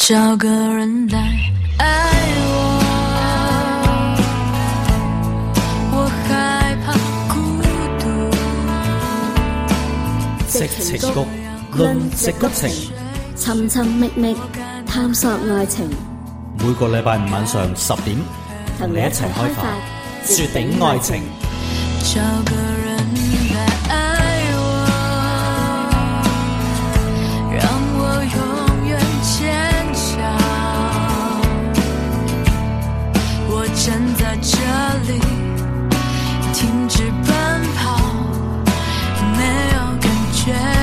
找个人来爱我，我害怕孤独。 矽情谷，論矽谷情， 尋尋覓覓探索愛情。 每個禮拜五晚上10點，同你一齊開發絕頂愛情。 找個人來愛我，讓我永遠堅強。我站在這裡，停止奔跑，沒有感覺。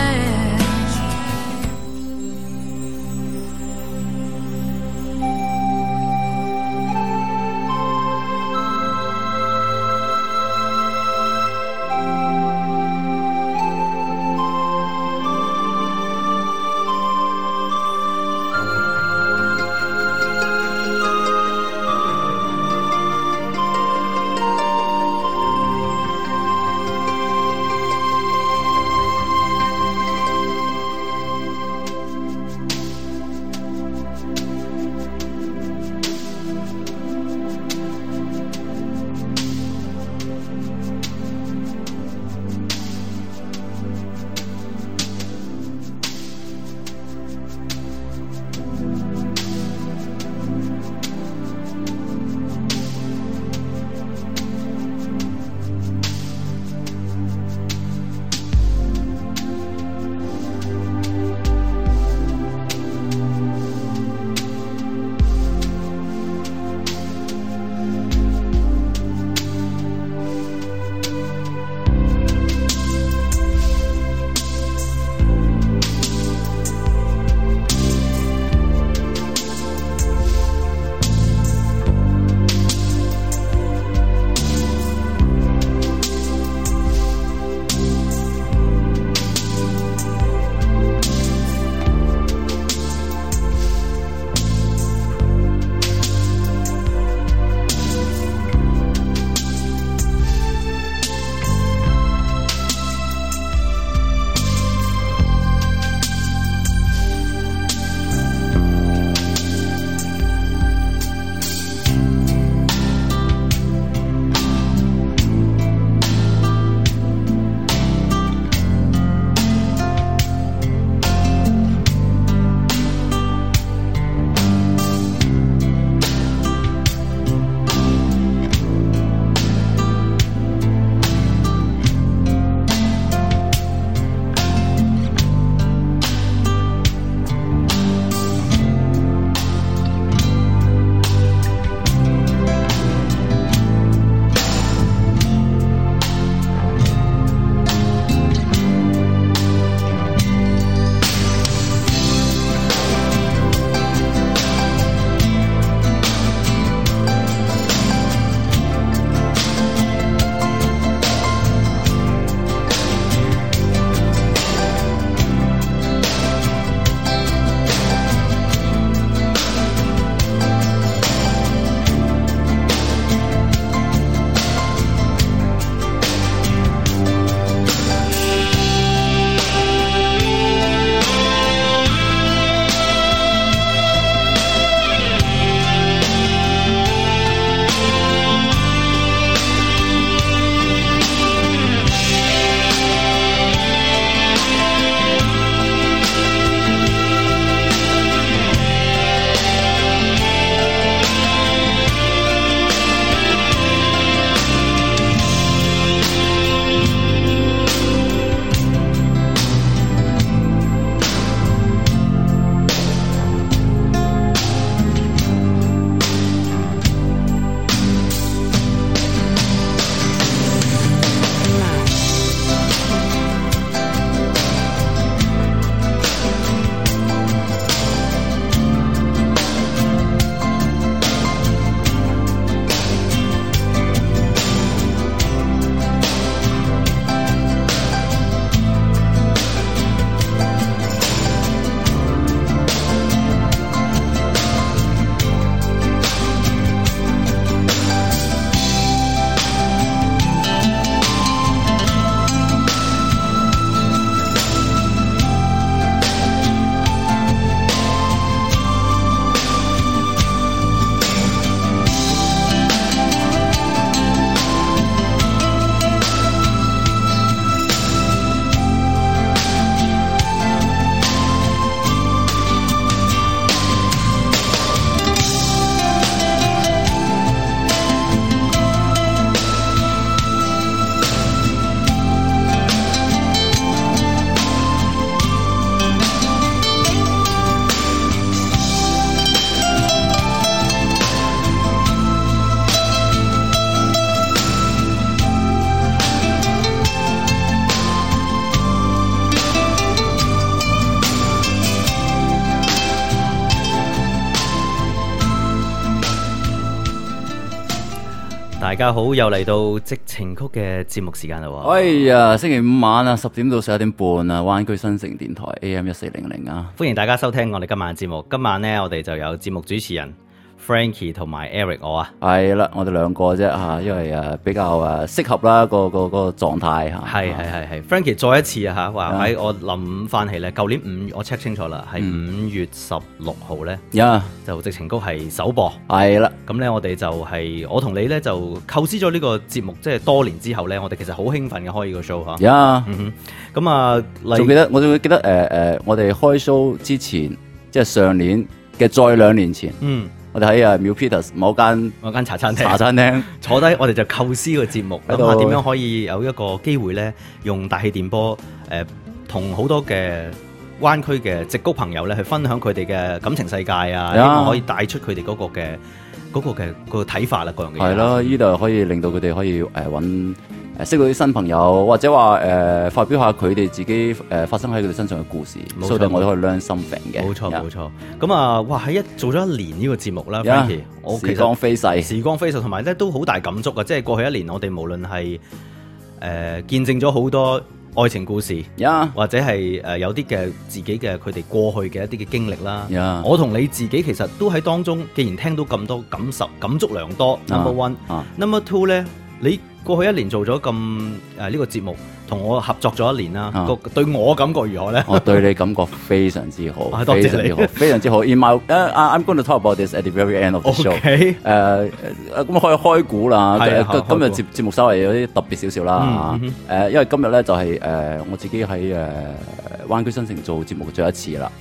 大家好，又嚟到矽情曲嘅節目時間啦！ 哎呀，星期五晚啊，10點到11點半啊，灣區新城電台 AM1400啊， 歡迎大家收聽我哋今晚嘅節目。今晚呢，我哋就有節目主持人 Frankie 同埋 Eric 我啊， 係啦，我哋兩個啫嚇，因為比較適合啦個狀態嚇。 係 Frankie 再一次啊嚇，話喺我諗翻起咧，舊年5月我 check 清楚啦，係5月16號咧，就矽情曲係首播。係啦，咁咧我哋就係我同你咧就構思咗呢個節目，即係多年之後咧，我哋其實好興奮嘅開呢個 show 嚇。咁啊，我仲記得我哋開 show 之前，即係上年嘅再2年前。我哋喺Mill Peters 某間茶餐廳坐低，我哋就構思個節目，諗下點樣可以有一個機會咧，用大氣電波同好多嘅灣區嘅矽谷朋友咧去分享佢哋嘅感情世界啊，希望可以帶出佢哋嗰個睇法啦，各樣嘅嘢。係咯， 呢度可以令到佢哋可以識到啲新朋友，或者話發表下佢哋自己發生喺佢哋身上嘅故事，所以我哋可以 learn something 嘅。冇錯。咁啊，哇！喺做咗1年呢個節目啦 Frankie 我其實時光飛逝，同埋咧都好大感觸啊！即係過去1年，我哋無論係見證咗好多愛情故事，或者係有啲嘅自己嘅佢哋過去嘅一啲嘅經歷啦。我同你自己其實都喺當中，既然聽到咁多感觸良多。Number one，Number two 咧，你過去1年做咗咁呢個節目，同我合作咗1年啦，對我感覺如何咧？ 我對你感覺非常之好， 多謝你， 非常之好。In my I'm going to talk about this at the very end of the show。咁可以開估啦。今日節目稍微有啲特別少少啦。因為今日咧就係我自己喺灣區新城做節目最後一次啦。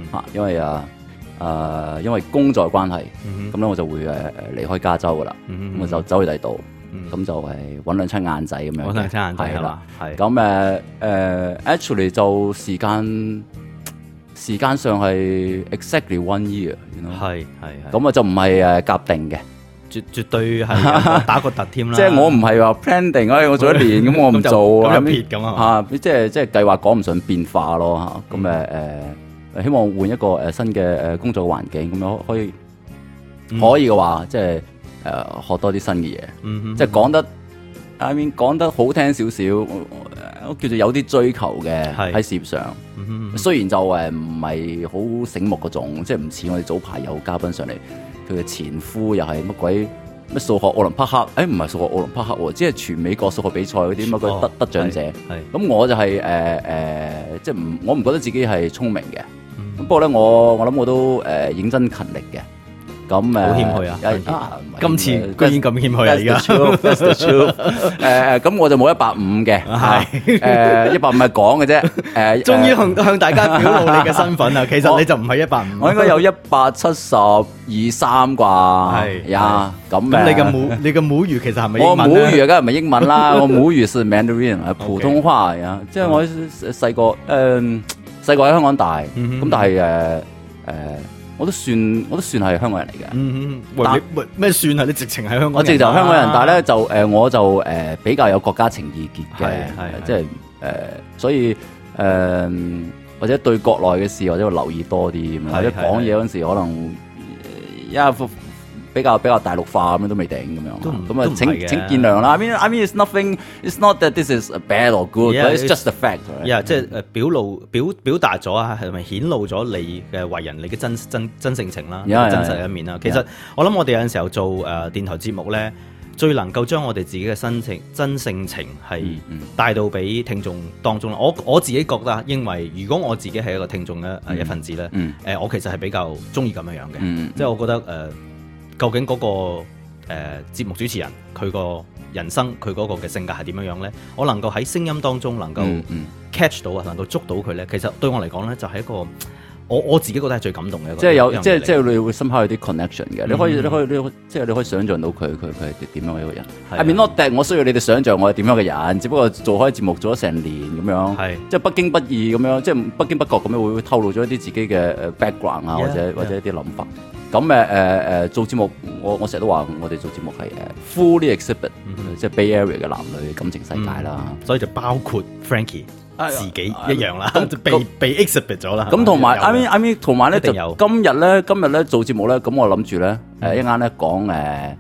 因為工作關係，咁咧我就會離開加州噶啦，咁我就走去第度。咁就係揾2餐晏仔咁樣， 揾2餐晏仔係啦，係咁actually 就時間上係 exactly 1 year， 係咁啊就唔係夾定嘅， 絕對係打個突添啦。 即係我唔係話 planning，我做1年咁我唔做咁撇咁啊， 即係計劃趕唔上變化咯嚇。咁希望換一個新嘅工作環境，咁樣可以嘅話，即係。學多啲新嘅嘢，即係講得好聽少少，叫做有啲追求嘅喺事業上。雖然就唔係好醒目嗰種，即係唔似我哋早排有嘉賓上嚟，佢嘅前夫又係乜鬼咩數學奧林匹克？唔係數學奧林匹克喎，即係全美國數學比賽嗰啲乜鬼得獎者。咁我就係即係我唔覺得自己係聰明嘅。不過咧，我諗我都認真勤力嘅。咁好謙虛啊！今次居然咁謙虛啊！而家咁我就冇150嘅，係150係講嘅啫。 終於向大家表露你嘅身份啦！其實你就唔係150， 我應該有172、3啩。係呀，咁你嘅母語其實係咪英文？ 我母語梗係唔係英文啦，我母語是 Mandarin， 係普通話呀。即係我細個喺香港大，咁但係我都算係香港人嚟嘅。 咩算啊？你直情係香港人？ 我直就香港人，但係咧我就比較有國家情意結嘅，即係所以或者對國內嘅事或者會留意多啲，或者講嘢嗰陣時可能比較大陸化咁樣都未定咁樣，咁啊請見諒啦。I mean it's nothing. It's not that this is bad or good. It's just a fact. 即係表達咗啊，係咪顯露咗你嘅為人，你嘅真性情啦，真實嘅一面啦。其實我諗我哋有陣時候做電台節目咧，最能夠將我哋自己嘅真性情係帶到俾聽眾當中啦。我自己覺得，因為如果我自己係一個聽眾嘅一份子咧，我其實係比較中意咁樣嘅，即係我覺得究竟嗰個節目主持人佢個人生佢嗰個嘅性格係點樣樣咧？我能夠喺聲音當中能夠 catch 到啊，能夠捉到佢咧，其實對我嚟講咧就係一個我自己覺得係最感動嘅一個。 即係你會深刻有啲 connection 嘅，你可以即係你可以想像到佢係點樣嘅一個人。I mean not that 我需要你哋想像我係點樣嘅人，只不過做開節目做咗成年咁樣，即係不經不意咁樣，即係不經不覺咁樣會透露咗一啲自己嘅background 啊，或者一啲諗法。咁做節目，我成日都話我哋做節目係fully exhibit，即係 Bay Area 嘅男女感情世界啦， 所以就包括 Frankie 自己一樣啦，被 exhibit 咗啦。 咁同埋 I mean 同埋咧就今日咧做節目咧，咁我諗住咧一陣間咧講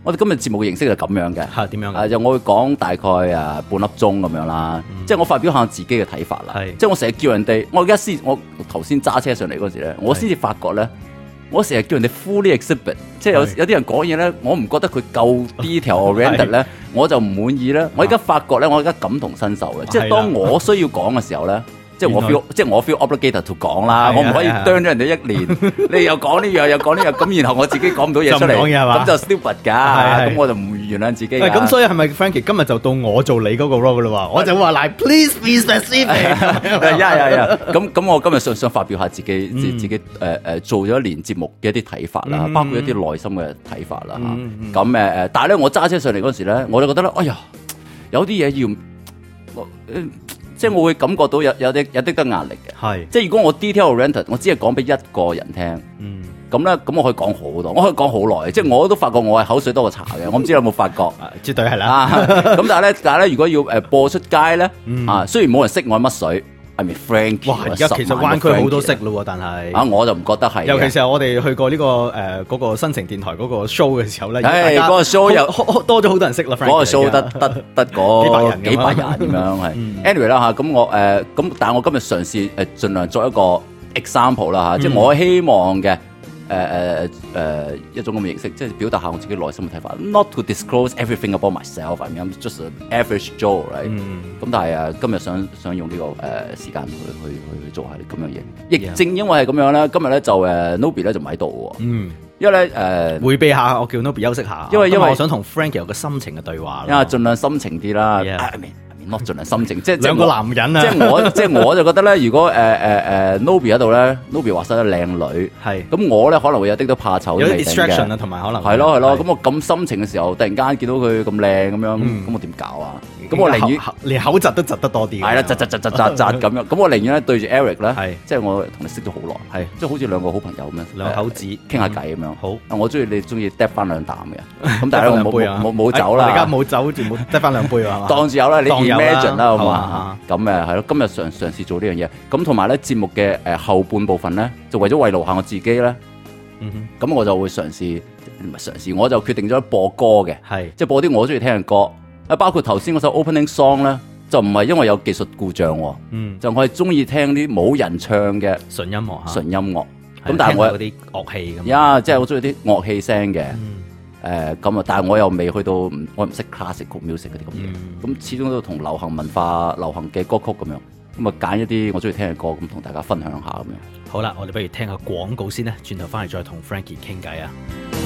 我哋今日節目嘅形式就咁樣嘅。 係點樣？ 就我會講大概半粒鐘咁樣啦。即係我發表下自己嘅睇法啦。即係我成日叫人哋，我頭先揸車上嚟嗰時咧，我先至發覺咧。我成日叫人哋 fully exhibit， 即係有啲人講嘢咧，我唔覺得佢夠 detail oriented 咧，我就唔滿意咧。我而家發覺咧，我而家感同身受嘅，即係當我需要講嘅時候咧。即係我 feel obligated to 講啦，我唔可以啄咗人哋一年，你又講呢樣又講呢樣，咁然後我自己講唔到嘢出嚟，咁就 stupid 㗎，咁我就唔原諒自己。 咁所以係咪 Frankie 今日就到我做你嗰個 role 啦？我就話嗱 ，please be specific。 咁我今日想發表下自己做咗一年節目嘅一啲睇法啦，包括一啲內心嘅睇法啦嚇。咁但係咧我揸車上嚟嗰時咧，我就覺得咧，哎呀，有啲嘢要即係我會感覺到有啲得壓力嘅，係即係如果我 detail oriented， 我只係講俾一個人聽，咁咧咁我可以講好多，我可以講好耐，即係我都發覺我係口水多過茶嘅，我唔知你有冇發覺， 絕對係啦。 咁但係咧，如果要播出街咧，雖然冇人識我係乜水。I mean Frankie， 哇！而家其實灣區好多識咯，但係我就唔覺得係。 尤其是我哋去過呢個嗰個新城電台嗰個 show 嘅時候咧， 嗰個 show 又多咗好多人識啦。 嗰個 show 得嗰幾百人咁樣係。Anyway 啦嚇，咁我咁，但係我今日嘗試盡量作一個 example 啦嚇，即係我希望嘅。一種咁嘅形式，即係表達下我自己內心嘅睇法。Not to disclose everything about myself. I mean, I'm just an average Joe, right? 咁但係今日想用呢個時間去做下啲咁樣嘢。亦正因為係咁樣咧，今日咧就Nobby 咧就唔喺度喎。因為咧迴避下，我叫 Nobby 休息下。因為我想同 Frankie 有個心情嘅對話。 因為盡量心情啲啦。not 盡量心情，即係兩個男人啊！ 即係我就覺得咧，如果Nobby 喺度咧 ，Nobby 話晒得靚女，係咁我咧可能會有啲都怕醜， 有啲 distraction 啊，同埋可能係咯。咁我咁心情嘅時候，突然間見到佢咁靚咁樣，咁我點搞啊？咁我寧願連口窒都窒得多啲， 係啦，窒咁樣。咁我寧願咧對住 Eric 咧，即係我同你識咗好耐，係即係好似兩個好朋友咁樣， 兩口子傾下偈咁樣。好，我你中意嗒翻兩啖嘅，咁但係我冇酒啦， 而家冇酒，好似冇嗒翻兩杯係嘛？ 當住有啦，你 imagine 啦，好嘛？咁係咯，今日嘗試做呢樣嘢，咁同埋咧節目嘅後半部分咧，就為咗慰勞下我自己咧，咁我就會嘗試，我就決定咗播歌嘅，係即係播啲我中意聽嘅歌。包括頭先嗰首 opening song 咧，就唔係因為有技術故障，就我係中意聽啲冇人唱嘅純音樂， 咁但係我有啲樂器咁， 即係我中意啲樂器聲嘅，咁啊，但係我又未去到，我唔識 classical music 嗰啲咁嘢，咁始終都同流行文化、流行嘅歌曲咁樣，咁啊揀一啲我中意聽嘅歌，咁同大家分享下咁樣。 好啦，我哋不如聽下廣告先啦，轉頭翻嚟再同 Frankie 傾偈啊！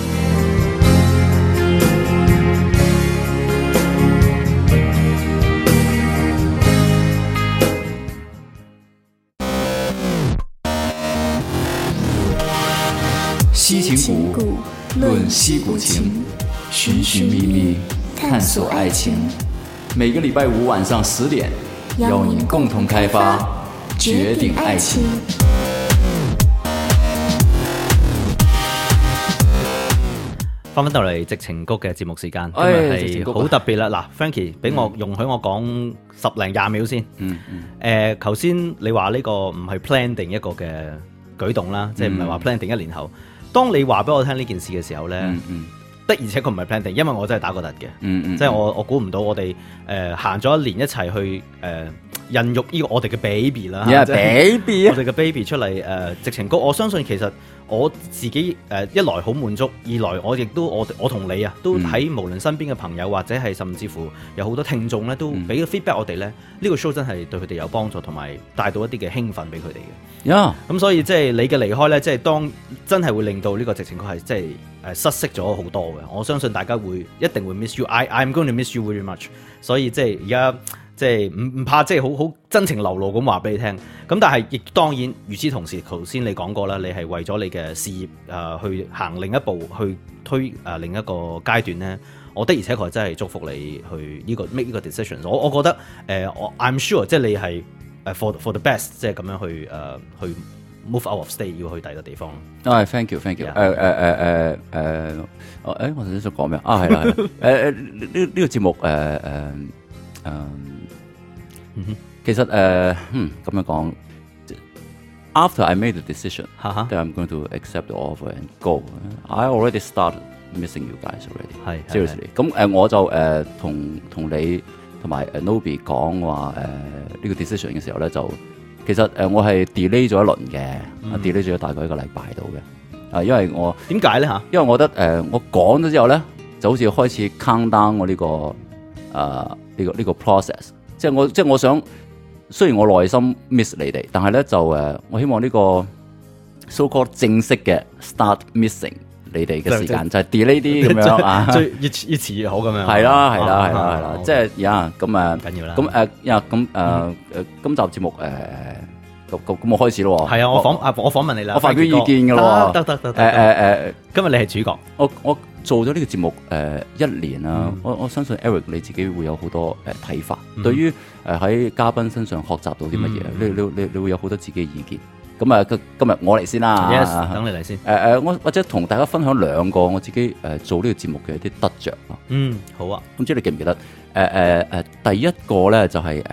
西情谷，论西谷情，寻寻觅觅，探索爱情。 每个礼拜五晚上10點， 邀你共同開發，絕頂愛情。 翻返到嚟矽情谷嘅節目時間，今日係好特別啦！嗱，Frankie 俾我容許我講10零20秒先。頭先你話呢個唔係 plan 定一個嘅舉動啦，即係唔係話 plan 定1年後。當你話俾我聽呢件事嘅時候咧，的而且確唔係 plan 定，因為我真係打過突嘅，即係我估唔到我哋行咗1年一齊去孕育呢個我哋嘅 baby 啦 ，baby 我哋嘅 baby 出嚟矽情谷，我相信其實我自己一來好滿足，二來我亦都我同你啊，都喺無論身邊嘅朋友或者係甚至乎有好多聽眾咧，都俾個 feedback 我哋咧，呢個 show 真係對佢哋有幫助，同埋帶到一啲嘅興奮俾佢哋嘅。咁所以即係你嘅離開咧，即係當真係會令到呢個矽情谷係即係失色咗好多嘅。我相信大家一定會 miss you，I'm going to miss you very much。所以即係而家即係唔怕，即係好真情流露咁話俾你聽。咁但係亦當然，與此同時，頭先你講過啦，你係為咗你嘅事業去行另一步，去推另一個階段咧。我的而且確真係祝福你去呢個 make 呢個 decision。我覺得I'm sure 即係你係for the best， 即係咁樣去 move out of state， 要去第二個地方。 thank you。我頭先想講咩啊？係啦，呢個節目其實咁樣講 ，after I made the decision that I'm going to accept the offer and go, I already started missing you guys already。 係 seriously。咁我就同你同埋Nobby 講話呢個 decision 嘅時候咧，就其實我係 delay 咗一輪嘅，delay 咗大概1個禮拜到嘅。因為我點解咧嚇？因為我覺得我講咗之後咧，就好似開始 count down 我呢個呢個 process。即係我想，雖然我內心 miss 你哋，但係咧就我希望呢個 so called 正式嘅 start missing 你哋嘅時間就係 delay 啲咁樣啊， 越遲越好咁樣。 係啦，即係咁緊要啦。 咁今集節目咁我開始咯。 係啊，我訪問你啦， 我發表意見㗎咯。 得。今日你係主角。 我做咗呢個節目1年啦，我相信 Eric 你自己會有好多睇法，對於喺嘉賓身上學習到啲乜嘢，你會有好多自己嘅意見。咁今日我嚟先啦。 Yes， 等你嚟先。 我或者同大家分享2個我自己做呢個節目嘅一啲得着咯。 好啊。 咁知你記唔記得？第一個咧就係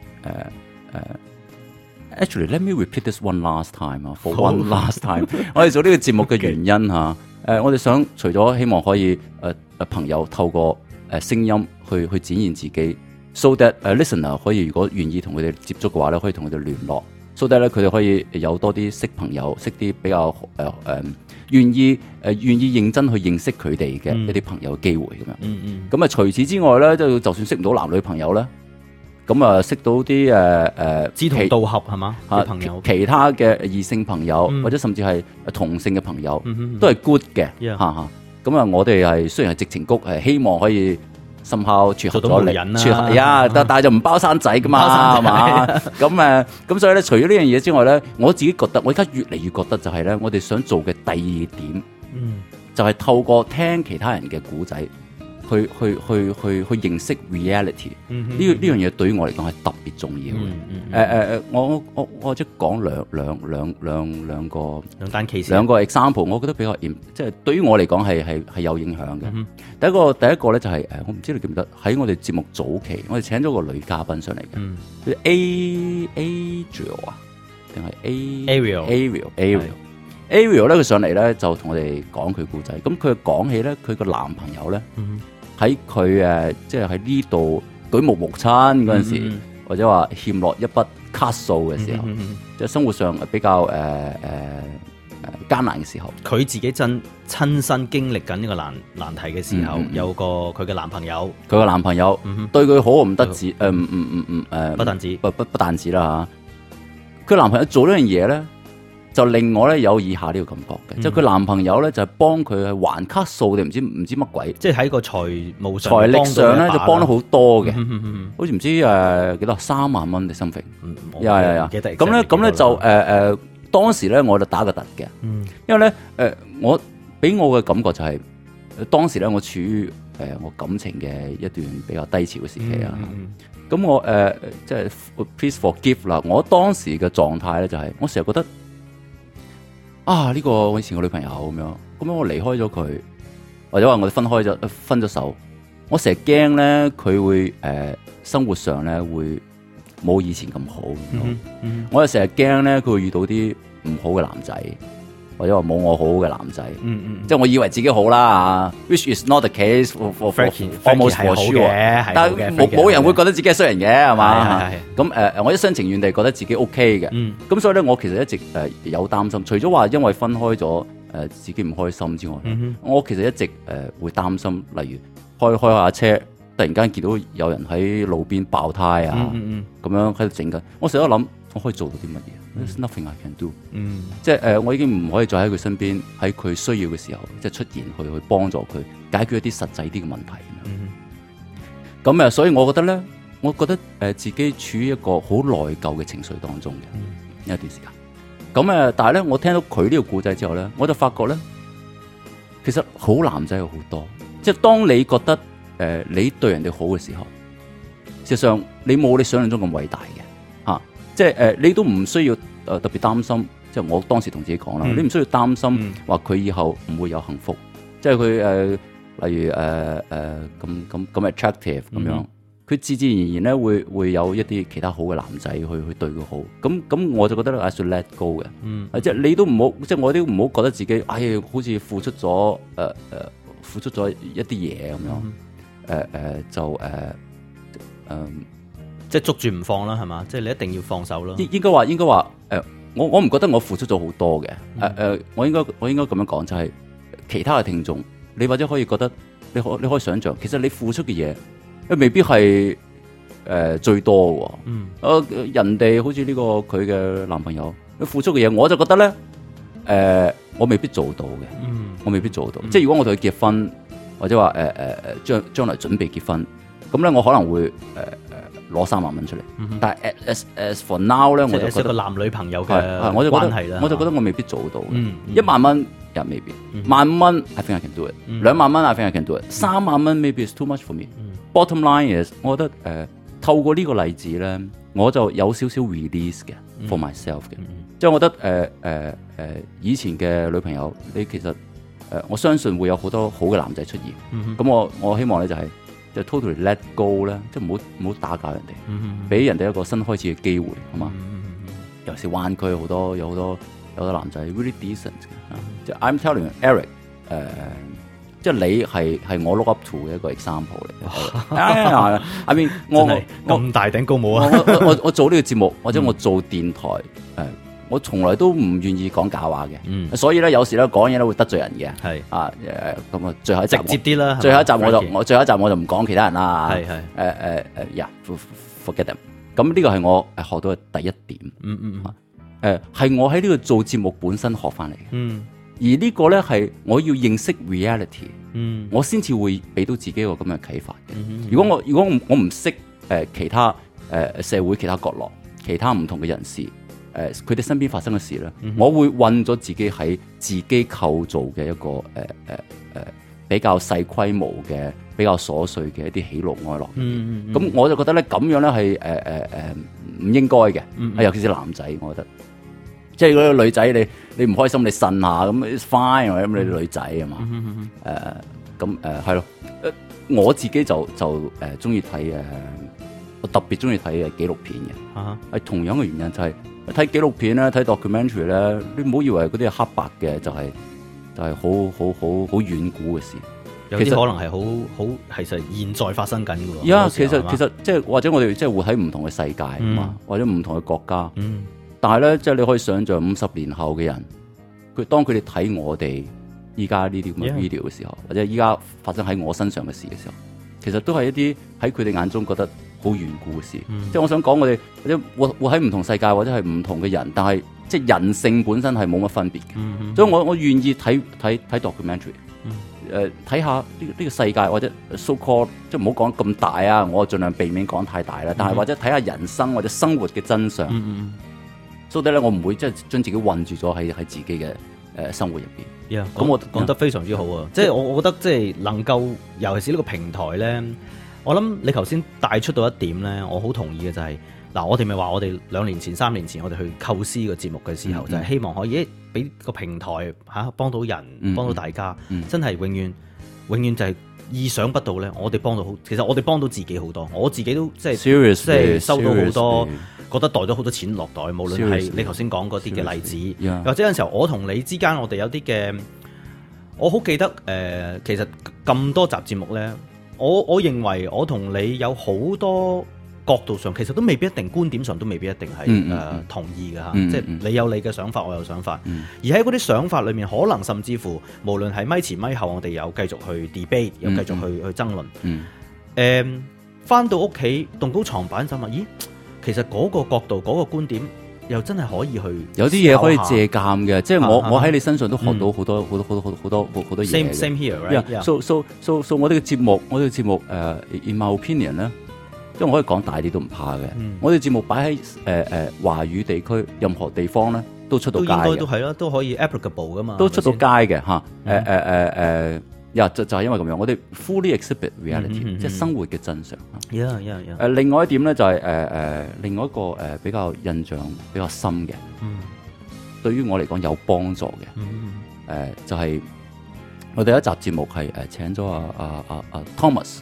Actually, let me repeat this one last time. For one last time， 我哋做呢個節目嘅原因嚇，我哋想除咗希望可以朋友透過聲音去展現自己 ，so that listener 可以如果願意同佢哋接觸嘅話咧，可以同佢哋聯絡 ，so that 咧佢哋可以有多啲識朋友，識啲比較願意認真去認識佢哋嘅一啲朋友嘅機會咁樣。咁除此之外咧，就算識唔到男女朋友咧。咁識到啲志同道合係嘛朋友， 其他嘅異性朋友，或者甚至係同性嘅朋友，都係 good 嘅嚇。咁我哋係雖然係矽情谷，希望可以深刻撮合咗你，但係就唔包生仔噶嘛，係嘛？咁所以咧，除咗呢樣嘢之外咧，我自己覺得，我而家越嚟越覺得就係咧，我哋想做嘅第2點，就係透過聽其他人嘅故仔。去認識 reality， 呢樣嘢對於我嚟講係特別重要嘅。我即係講兩單 case， 兩個 example， 我覺得比較即係對於我嚟講係有影響嘅。第一個咧就係我唔知你記唔記得喺我哋節目早期，我哋請咗個女嘉賓上嚟嘅，Ariel 啊，定係 Ariel 咧，佢上嚟咧就同我哋講佢故仔。咁佢講起咧，佢個男朋友咧。喺佢即係喺呢度舉目無親嗰陣時，或者話欠落一筆卡數嘅時候，即係生活上比較艱難嘅時候， 佢自己親身經歷緊呢個難題嘅時候，有個佢嘅男朋友， 對佢好唔得止，不但止啦嚇，佢男朋友做呢樣嘢咧。就令我咧有以下呢個感覺嘅，即係佢男朋友咧就係幫佢去還卡數定唔知乜鬼， 即係喺個財力上咧就幫得好多嘅，好似唔知幾多3萬蚊定 something， 咁咧就當時咧我就打個突嘅，因為咧我俾我嘅感覺就係當時咧我處於我感情嘅一段比較低潮嘅時期啊，咁我即係 please forgive 啦，我當時嘅狀態咧就係我成日覺得。呢個我以前個女朋友咁樣我離開咗佢，或者話我哋分咗手，我成日驚咧佢會生活上咧會冇以前咁好，我又成日驚咧佢會遇到啲唔好嘅男仔，或者話冇我好嘅男仔，即係我以為自己好啦，which is not the case for almost for sure， 但係冇人會覺得自己係衰人嘅係嘛？咁我一廂情願地覺得自己 OK 嘅，咁所以咧我其實一直有擔心，除咗話因為分開咗自己唔開心之外，我其實一直會擔心，例如開下車，突然間見到有人喺路邊爆胎啊，咁樣喺度整緊，我成日都諗我可以做到啲乜嘢？There's nothing I can do，即係我已經唔可以再喺佢身邊，喺佢需要嘅時候即係出現去幫助佢解決一啲實際啲嘅問題。咁所以我覺得自己處於一個好內疚嘅情緒當中嘅一段時間。咁但係咧，我聽到佢呢個故仔之後咧，我就發覺咧，其實好男仔有好多，即係當你覺得你對人哋好嘅時候，事實上你冇你想象中咁偉大嘅。即係你都唔需要特別擔心，即係我當時同自己講啦，你唔需要擔心話佢以後唔會有幸福，即係佢例如咁 attractive 咁樣，佢自自然然咧會有一啲其他好嘅男仔去對佢好，咁我就覺得 I should let go 嘅，即係你都唔好，即係我都唔好覺得自己好似付出咗付出咗一啲嘢咁樣， 即係捉住唔放啦，係嘛？即係你一定要放手咯。 應該話我唔覺得我付出咗好多嘅，我應該咁樣講，就係其他嘅聽眾，你或者可以覺得你可以想象，其實你付出嘅嘢，未必係最多嘅。人哋好似呢個佢嘅男朋友，佢付出嘅嘢，我就覺得咧，我未必做到嘅。我未必做到。即係如果我同佢結婚，或者話將來準備結婚，咁咧我可能會攞3萬蚊出嚟。但係 as for now 咧，我就覺得個男女朋友嘅關係啦， 我就覺得我未必做到嘅。1萬蚊又未必，15,000蚊 I think I can do it， 2萬蚊 I think I can do it， 3萬蚊 maybe is too much for me。Bottom line is， 我覺得透過呢個例子咧，我就有少少 release 嘅 for myself 嘅。即係我覺得以前嘅女朋友，你其實我相信會有好多好嘅男仔出現。咁我希望咧就 totally let go 咧，即係唔好打攪人哋，俾人哋一個新開始嘅機會，好嘛？尤其是灣區有好多男仔 really decent 嘅。即係 I'm telling you Eric， 即係你係我 look up to 嘅一個 example 嚟。I mean 我咁大頂高帽啊！ 我做呢個節目或者我做電台我從來都唔願意講假話嘅，所以咧有時咧講嘢咧會得罪人嘅。係咁啊，最後一集直接啲啦。 最後一集我就唔講其他人啦。forget them。咁呢個係我學到嘅第一點。係我喺呢個做節目本身學翻嚟嘅。而呢個咧係我要認識 reality，我先至會俾到自己一個咁嘅啟發嘅。如果我唔識其他社會其他角落其他唔同嘅人士。佢哋身邊發生嘅事咧，我會困咗自己喺自己構造嘅一個比較細規模嘅、比較瑣碎嘅一啲喜怒哀樂。咁我就覺得咧，咁樣咧係唔應該嘅。尤其是男仔，我覺得，即係嗰個女仔，你唔開心，你呻下咁 it's fine， 咁你女仔啊嘛。咁係咯，我自己就中意睇我特別中意睇紀錄片嘅。係同樣嘅原因就係。睇紀錄片咧，睇 documentary 咧，你唔好以為嗰啲係黑白嘅，就係好遠古嘅事。 有啲可能係好其實現在發生緊嘅喎。 其實即係或者我哋即係活喺唔同嘅世界啊嘛，或者唔同嘅國家。但係咧，即係你可以想像50年後嘅人，當佢哋睇我哋依家呢啲咁嘅 video 嘅時候，或者依家發生喺我身上嘅事嘅時候，其實都係一啲喺佢哋眼中覺得好遠古嘅事。即係我想講，我哋或者活喺唔同世界，或者係唔同嘅人，但係即係人性本身係冇乜分別嘅。所以我願意睇 documentary，睇下呢個世界，或者 so called 即係唔好講咁大啊，我盡量避免講太大啦。但係或者睇下人生或者生活嘅真相。所以咧，我唔會即係將自己困住咗喺自己嘅生活入邊。 咁我講得非常之好啊！即係我覺得即係能夠，尤其是呢個平台咧。我諗你頭先帶出到一點咧，我好同意嘅就係嗱，我哋咪話我哋2年前、3年前我哋去構思個節目嘅時候，就係希望可以俾個平台幫到人，幫到大家，真係永遠就係意想不到咧。我哋幫到其實我哋幫到自己好多，我自己都即係收到好多，覺得袋咗好多錢落袋。無論係你頭先講嗰啲嘅例子，或者有陣時候我同你之間，我哋有啲嘅，我好記得其實咁多集節目咧。我認為我同你有好多角度上，其實都未必一定，觀點上都未必一定係同意嘅。即係你有你嘅想法，我有想法。而喺嗰啲想法裏面，可能甚至乎無論係咪前咪後，我哋有繼續去 debate，有繼續去爭論。返到屋企動高床板就問：咦，其實嗰個角度、嗰個觀點又真係可以去有啲嘢可以借鑑嘅。即係我喺你身上都學到好多嘢。 Same here，right？ So 我哋嘅節目，in my opinion 咧，因為我可以講大啲都唔怕嘅。我哋節目擺喺華語地區任何地方咧，都出到街嘅。 都應該都係啦，都可以 applicable 噶嘛。 都出到街嘅嚇。就係因為咁樣，我哋 fully exhibit reality，即係生活嘅真相。另外一點咧就係另外一個比較印象比較深嘅，對於我嚟講有幫助嘅，就係我哋一集節目係請咗阿 Thomas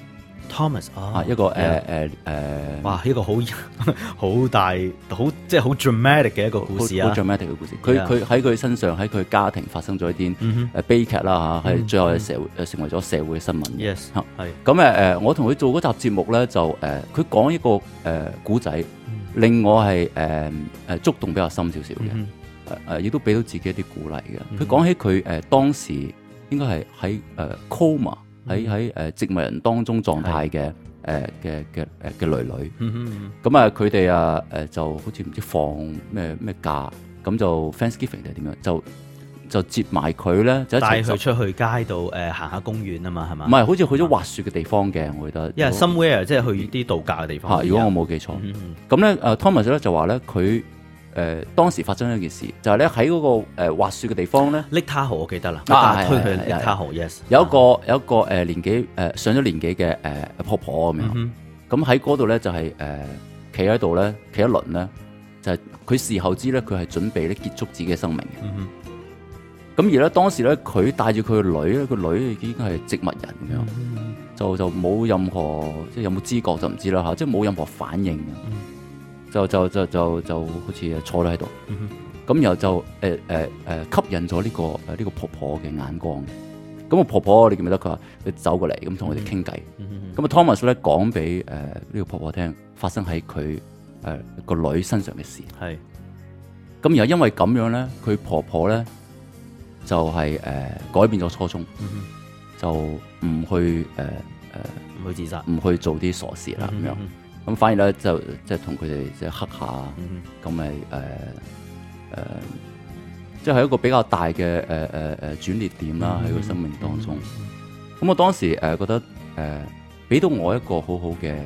Thomas 一個哇，呢個好大即係好 dramatic 嘅一個故事啊， 好 dramatic 嘅故事。佢喺佢身上，喺佢家庭發生咗一啲悲劇啦嚇，係最後係成為咗社會嘅新聞。 Yes， 係咁我同佢做嗰集節目咧，就佢講一個古仔，令我係觸動比較深少少嘅，亦都俾到自己一啲鼓勵嘅。佢講起佢當時應該係喺coma。喺植物人當中狀態嘅女女，咁啊佢哋就好似唔知放咩假，咁就 Thanksgiving 定係點樣，就接埋佢咧，就帶佢出去街度行下公園啊嘛，係嘛？ 唔係，好似去咗滑雪嘅地方嘅，我記得。因為 somewhere 即係去啲度假嘅地方。 如果我冇記錯，咁咧Thomas 咧就話咧佢。當時發生一件事，就係咧喺嗰個滑雪嘅地方咧 ，Lake Tahoe我記得啦，推去 Lake Tahoe yes， 有一個年紀上咗年紀嘅婆婆咁樣，咁喺嗰度咧就係企喺度咧，企一輪咧，就係佢事後知咧，佢係準備咧結束自己嘅生命嘅。咁而咧當時咧佢帶住佢個女咧，個女已經係植物人咁樣，就冇任何即係有冇知覺就唔知啦嚇，即係冇任何反應嘅。就好似坐咗喺度，咁然後就吸引咗呢個婆婆嘅眼光。咁個婆婆你記唔記得佢話佢走過嚟咁同佢哋傾偈。咁啊 Thomas 咧講俾呢個婆婆聽發生喺佢個女身上嘅事。係。咁然後因為咁樣咧，佢婆婆咧就係改變咗初衷，就唔去自殺， 唔去做啲傻事啦咁樣。咁反而咧就即係同佢哋即係黑下，咁咪即係一個比較大嘅轉捩點啦喺佢生命當中。咁我當時覺得俾到我一個好好嘅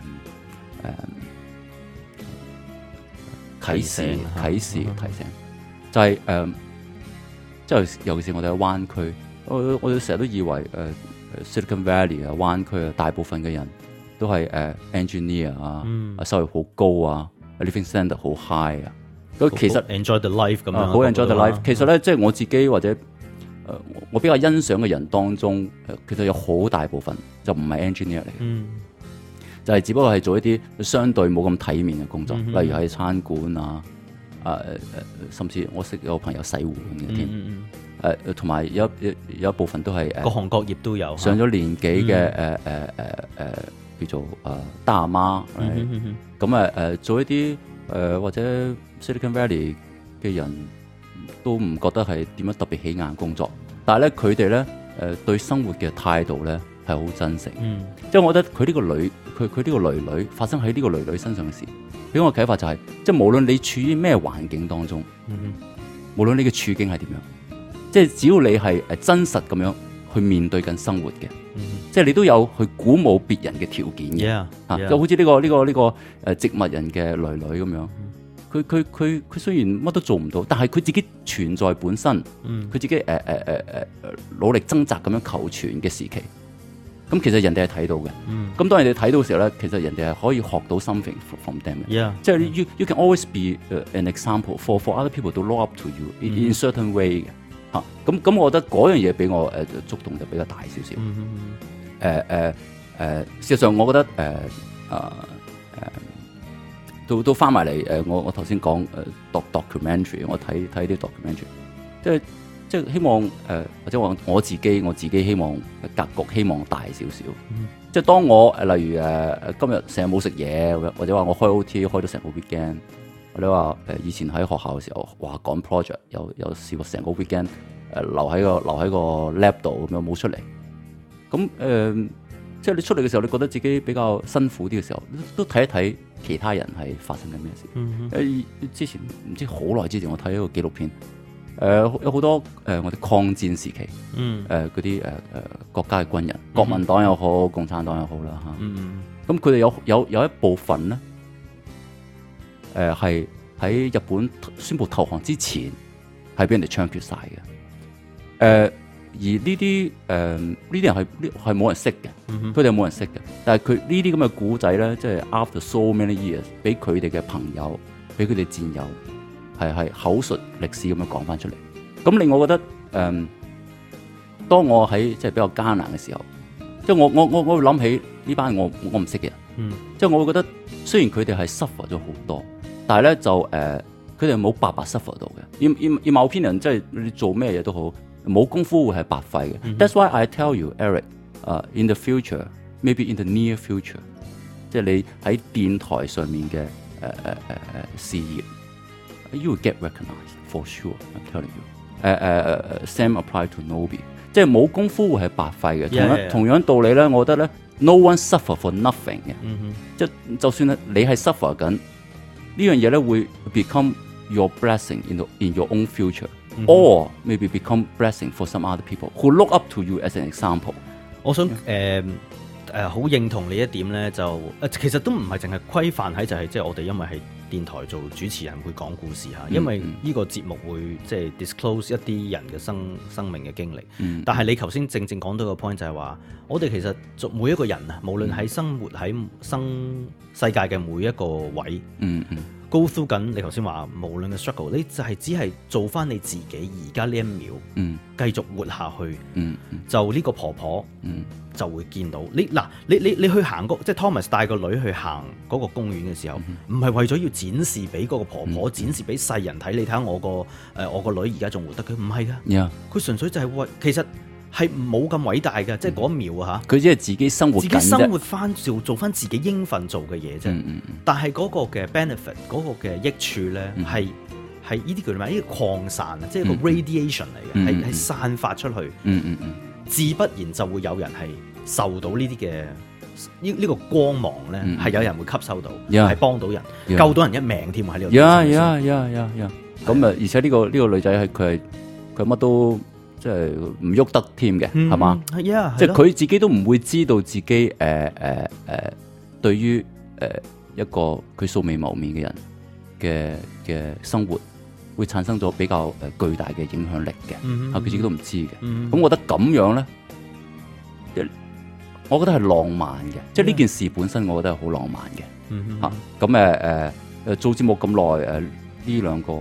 啟示，就係即係尤其是我哋喺灣區，我哋成日都以為Silicon Valley 啊灣區啊大部分嘅人都係engineer 啊，收入好高啊 ，living standard 好 high 啊。咁其實 enjoy the life 咁樣， 好 enjoy the life。其實咧，即係我自己或者我比較欣賞嘅人當中，其實有好大部分就唔係 engineer 嚟嘅，就係只不過係做一啲相對冇咁體面嘅工作，例如喺餐館啊，甚至我識有朋友洗碗嘅添，同埋有一部分都係各行各業都有上咗年紀嘅叫做大阿媽，咁做一啲或者 Silicon Valley 嘅人都唔覺得係點樣特別起眼工作，但係咧佢哋咧對生活嘅態度咧係好真誠，即係我覺得佢呢個女發生喺呢個女身上嘅事，俾我嘅啟發就係，即係無論你處於咩環境當中，無論你嘅處境係點樣，即係只要你係真實咁樣去面對緊生活嘅。即係你都有去鼓舞別人嘅條件嘅，就好似呢個植物人嘅女咁樣，佢雖然乜都做唔到，但係佢自己存在本身，佢自己努力掙扎咁樣求存嘅時期，咁其實人哋係睇到嘅，咁當人哋睇到嘅時候咧，其實人哋係可以學到 something from them 嘅，即係 you can always be an example for other people to look up to you in certain way 嘅。咁我覺得嗰樣嘢俾我觸動就比較大少少。事實上我覺得都翻埋嚟我頭先講documentary， 我睇啲 documentary， 即係希望或者話我自己希望格局希望大少少。即係當我例如今日成日冇食嘢，或者話我開 OT 開到成個 weekend。或者話以前喺學校嘅時候，話趕 project 有試過成個 weekend 留喺個 lab 度咁樣冇出嚟。咁即係你出嚟嘅時候，你覺得自己比較辛苦啲嘅時候，都睇一睇其他人係發生緊咩事。之前唔知好耐之前，我睇一個紀錄片，有好多我哋抗戰時期嗰啲國家嘅軍人，國民黨又好，共產黨又好啦嚇。咁佢哋有一部分咧。係喺日本宣布投降之前，係俾人哋槍決晒嘅。而呢啲人係冇人識嘅，佢哋冇人識嘅。但係佢呢啲咁嘅古仔咧，即係 after so many years， 俾佢哋嘅朋友，俾佢哋戰友，係口述歷史咁樣講翻出嚟。咁令我覺得，當我喺即係比較艱難嘅時候， 即係我會諗起呢班我唔識嘅人，即係我會覺得雖然佢哋係 suffer 咗好多，但係咧就佢哋冇白白 suffer 到嘅。而某篇人即係你做咩嘢都好，冇功夫會係白費嘅。That's why I tell you, Eric, in the future, maybe in the near future， 即係你喺電台上面嘅事業 ，you will get recognized for sure. I'm telling you. Same apply to Nobby， 即係冇功夫會係白費嘅。同樣道理咧，我覺得咧 ，no one suffer for nothing 嘅。即係就算你係 suffer 緊呢樣嘢咧，會 become your blessing in your own future，or maybe become blessing for some other people who look up to you as an example。 我想好認同你一點咧，就其實都唔係淨係規範喺就係即係我哋因為係電台做主持人會講故事嚇，因為呢個節目會即係 disclose 一啲人嘅生命嘅經歷。但係你頭先正講到個 point 就係話，我哋其實每一個人啊，無論喺生活喺世界嘅每一個位，go through 緊你頭先話無論嘅 struggle， 你就係只係做翻你自己而家呢一秒，繼續活下去。就呢個婆婆就會見到你去行即係 Thomas 帶個女去行嗰個公園嘅時候，唔係為咗要展示俾嗰個婆婆，展示俾世人睇，你睇下我個女而家仲活得，佢唔係噶，佢純粹就係其實係冇咁偉大嘅，即係嗰一秒啊嚇， 佢只係自己生活緊啫， 自己生活翻做翻自己應份做嘅嘢啫。但係嗰個嘅 benefit， 嗰個嘅益處咧係呢啲叫咩？呢個擴散啊，即係個 radiation 嚟嘅，係散發出去。自不然就會有人係受到呢啲嘅呢個光芒咧，係有人會吸收到，係幫到人，救到人一命添喺呢度。 咁而且呢個女仔佢乜都即係唔喐得添嘅，係嘛？即係佢自己都唔會知道自己對於一個佢素未謀面嘅人嘅生活會產生咗比較巨大嘅影響力嘅，佢自己都唔知嘅。咁我覺得咁樣咧，我覺得係浪漫嘅，即係呢件事本身，我覺得係好浪漫嘅。咁做節目咁耐，呢兩個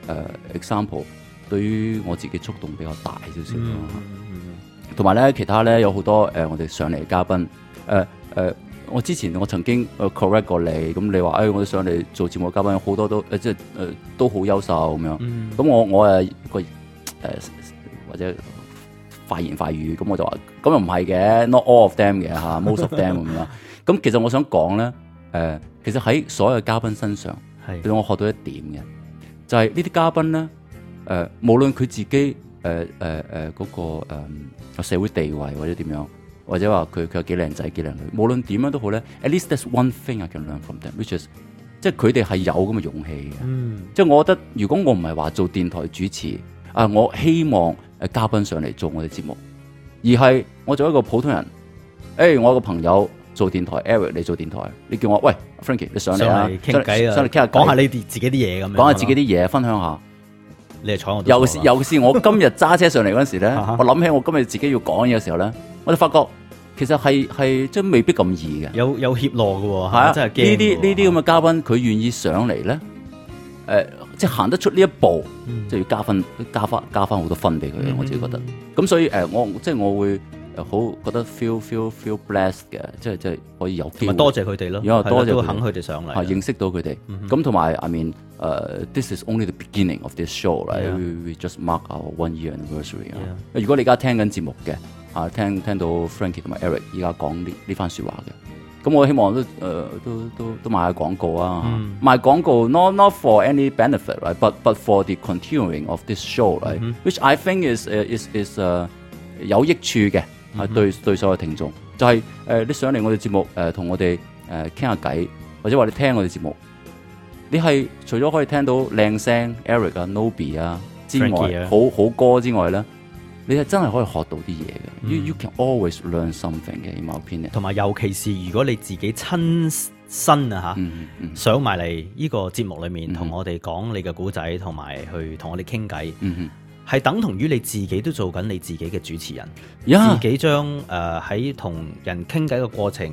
example 對於我自己觸動比較大少少。同埋咧，其他咧有好多我哋上嚟嘅嘉賓，我之前我曾經correct 過你，咁你話我哋上嚟做節目嘉賓有好多都即係都好優秀咁樣，咁我個或者快言快語，咁我就話咁又唔係嘅 ，not all of them 嘅嚇，most of them 咁樣。咁其實我想講咧，其實喺所有嘉賓身上，令我學到一點嘅，就係呢啲嘉賓咧，無論佢自己嗰個社會地位或者點樣。或者話佢有幾靚仔幾靚女，無論點樣都好咧。At least there's one thing I can learn from them, which is 即係佢哋係有咁嘅勇氣嘅。即係我覺得，如果我唔係話做電台主持我希望嘉賓上嚟做我哋節目，而係我做一個普通人。我有個朋友做電台 ，Eric 你做電台，你叫我喂 Frankie 你上嚟啊， 傾偈啊， 上嚟傾下， 講下你自己啲嘢咁樣， 講下自己啲嘢，分享下。 你係坐我， 尤其是我今日揸車上嚟嗰陣時咧，我諗起我今日自己要講嘢嘅時候咧，我就發覺其實係即係未必咁易嘅， 有怯懦嘅喎，係啊，真係驚呢啲咁嘅嘉賓，佢願意上嚟咧，即係行得出呢一步，即係要加翻好多分俾佢，我自己覺得。咁所以我會好覺得 feel blessed 嘅，即係可以有機會。 多謝佢哋咯，多謝佢肯佢哋上嚟， 認識到佢哋。咁同埋 I mean this is only the beginning of this show， right? We just mark our 1 year anniversary。如果你而家聽緊節目嘅，聽到 Frankie 同埋 Eric 依家講呢番説話嘅，咁我希望都賣下廣告啊！賣廣告 not for any benefit， right? but for the continuing of this show，right? Which I think is 有益處嘅。對所有聽眾，就係你上嚟我哋節目同我哋傾下偈，或者話你聽我哋節目，你係除咗可以聽到靚聲 Eric 啊 Nobby 啊之外，好歌之外咧，你係真係可以學到啲嘢嘅。You can always learn something 嘅，in my opinion。同埋尤其是如果你自己親身上埋嚟呢個節目裏面，同我哋講你嘅故仔，同埋去同我哋傾偈。係等同於你自己都做緊你自己嘅主持人，自己將喺同人傾偈嘅過程，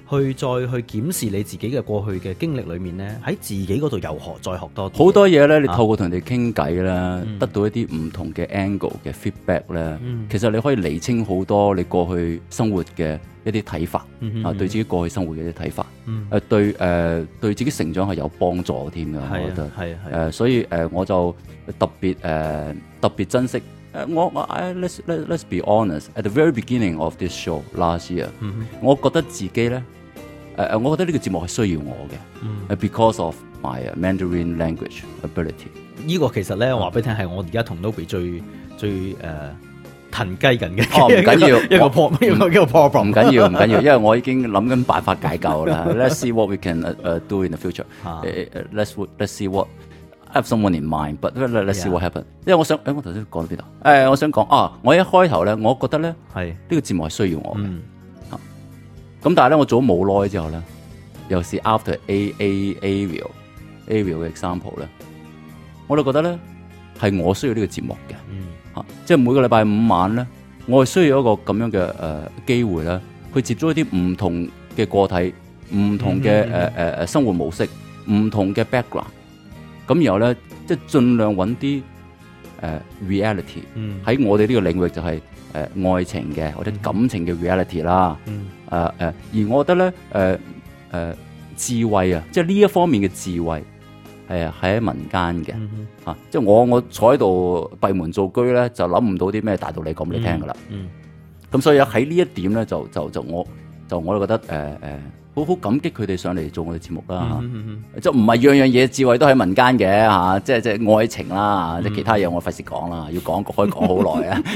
再去檢視你自己嘅過去嘅經歷裏面咧，喺自己嗰度又再學多好多嘢咧。你透過同人哋傾偈咧，得到一啲唔同嘅 angle 嘅 feedback 咧，其實你可以釐清好多你過去生活嘅一啲睇法啊，對自己過去生活嘅一啲睇法，對自己成長係有幫助添嘅。我覺得所以我就特別珍惜。Let's be honest. At the very beginning of this show last year，我覺得自己咧，我覺得呢個節目係需要我嘅，because of my Mandarin language ability。 呢個其實咧，我話俾你聽係我而家同 Nobby 最騰雞緊嘅。 唔緊要， 一個 problem。 唔緊要，因為我已經諗緊辦法解救啦。Let's see what we can do in the future. Let's see what。I have someone in mind, but let's see what happens。因為我頭先講到邊度？我想講我一開頭咧，我覺得咧係呢個節目係需要我嘅。咁但係咧，我做咗冇耐之後咧，又是 after Ariel 嘅 example 咧，我就覺得咧係我需要呢個節目嘅。即係每個禮拜五晚咧，我係需要一個咁樣嘅機會咧，去接觸一啲唔同嘅個體、唔同嘅生活模式、唔同嘅 background。咁然後咧，即係盡量揾啲reality 喺我哋呢個領域就係愛情嘅或者感情嘅 reality 啦。而我覺得咧智慧啊，即係呢一方面嘅智慧係喺民間嘅。即係我坐喺度閉門造車咧，就諗唔到啲咩大道理講俾你聽噶啦。咁所以喺呢一點咧，就我都覺得好感激佢哋上嚟做我哋節目啦。即唔係樣樣嘢智慧都喺民間嘅即係愛情啦，即係其他嘢我費事講啦，要講可以講好耐啊。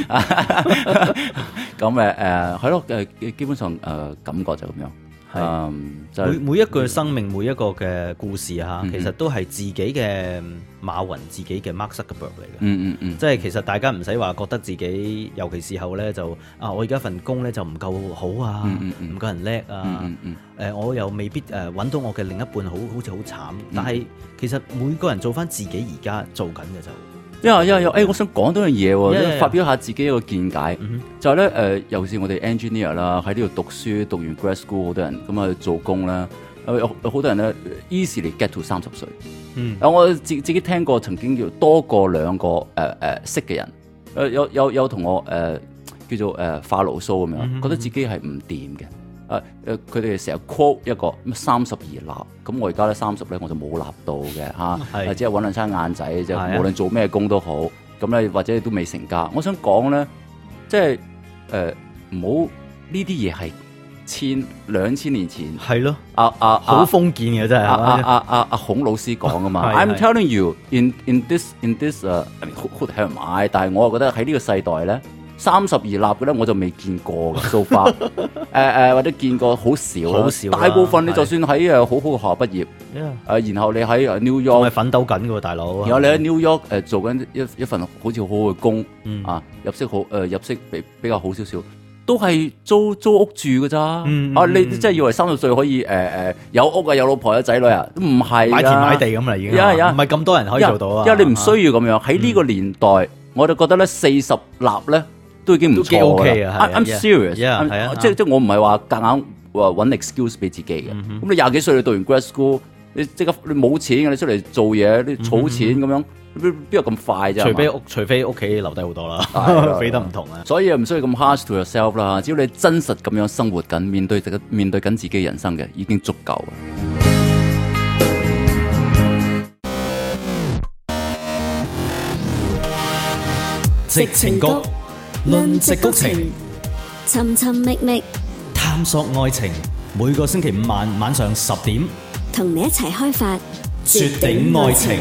咁係咯，基本上感覺就咁樣。 每一個生命，每一個嘅故事其實都係自己嘅馬雲，自己嘅 Mark Zuckerberg 嚟嘅。即係其實大家唔使話覺得自己，尤其時候咧就我而家份工咧就唔夠好啊，唔夠人叻啊。我又未必揾到我嘅另一半好似好慘。但係其實每個人做翻自己而家做緊嘅就。 因為我想講多樣嘢喎，發表下自己一個見解，就係咧尤其是我哋 engineer 啦，喺呢度讀書，讀完 grad school 好多人咁做工啦，有好多人咧 easily get to 30歲。我自己聽過曾經叫多過2個識嘅人，有同我叫做發牢騷咁樣，覺得自己係唔掂嘅。佢哋成日 quote 一個32立，咁我而家咧30咧我就冇立到嘅只係揾兩餐晏仔，就無論做咩工都好，咁咧或者都未成家。我想講咧，即係唔好呢啲嘢係2000年前係咯，好封建嘅真係阿孔老師講啊嘛。I'm telling you in this who the hell am I？ 但係我覺得喺呢個世代咧。32立嘅咧，我就未見過嘅 so far， 或者見過好少，大部分你就算喺好好嘅學校畢業，然後你喺 New York 係奮鬥緊嘅喎，大佬。 然後你喺 New York 做緊一份好似好好嘅工，入息比較好少少，都係租屋住嘅咋。你真係以為30歲可以有屋啊，有老婆有仔女啊？唔係買田買地咁啦，已經唔係咁多人可以做到啊。 因為你唔需要咁樣喺呢個年代，我就覺得咧40立咧。都已經唔錯㗎啦。I'm serious，即我唔係話夾硬揾 excuse 俾自己嘅。咁你20幾歲你讀完 grad school，你即刻你冇錢嘅，你出嚟做嘢，你儲錢咁樣，邊有咁快啫？ 除非屋企留低好多啦，俾得唔同啊。 所以唔需要咁 harsh to yourself 啦。只要你真實咁樣生活緊，面對緊自己人生嘅，已經足夠。 矽情谷論矽谷情， 尋尋覓覓探索愛情。每個星期5晚上10點， 同你一齊開發絕頂愛情。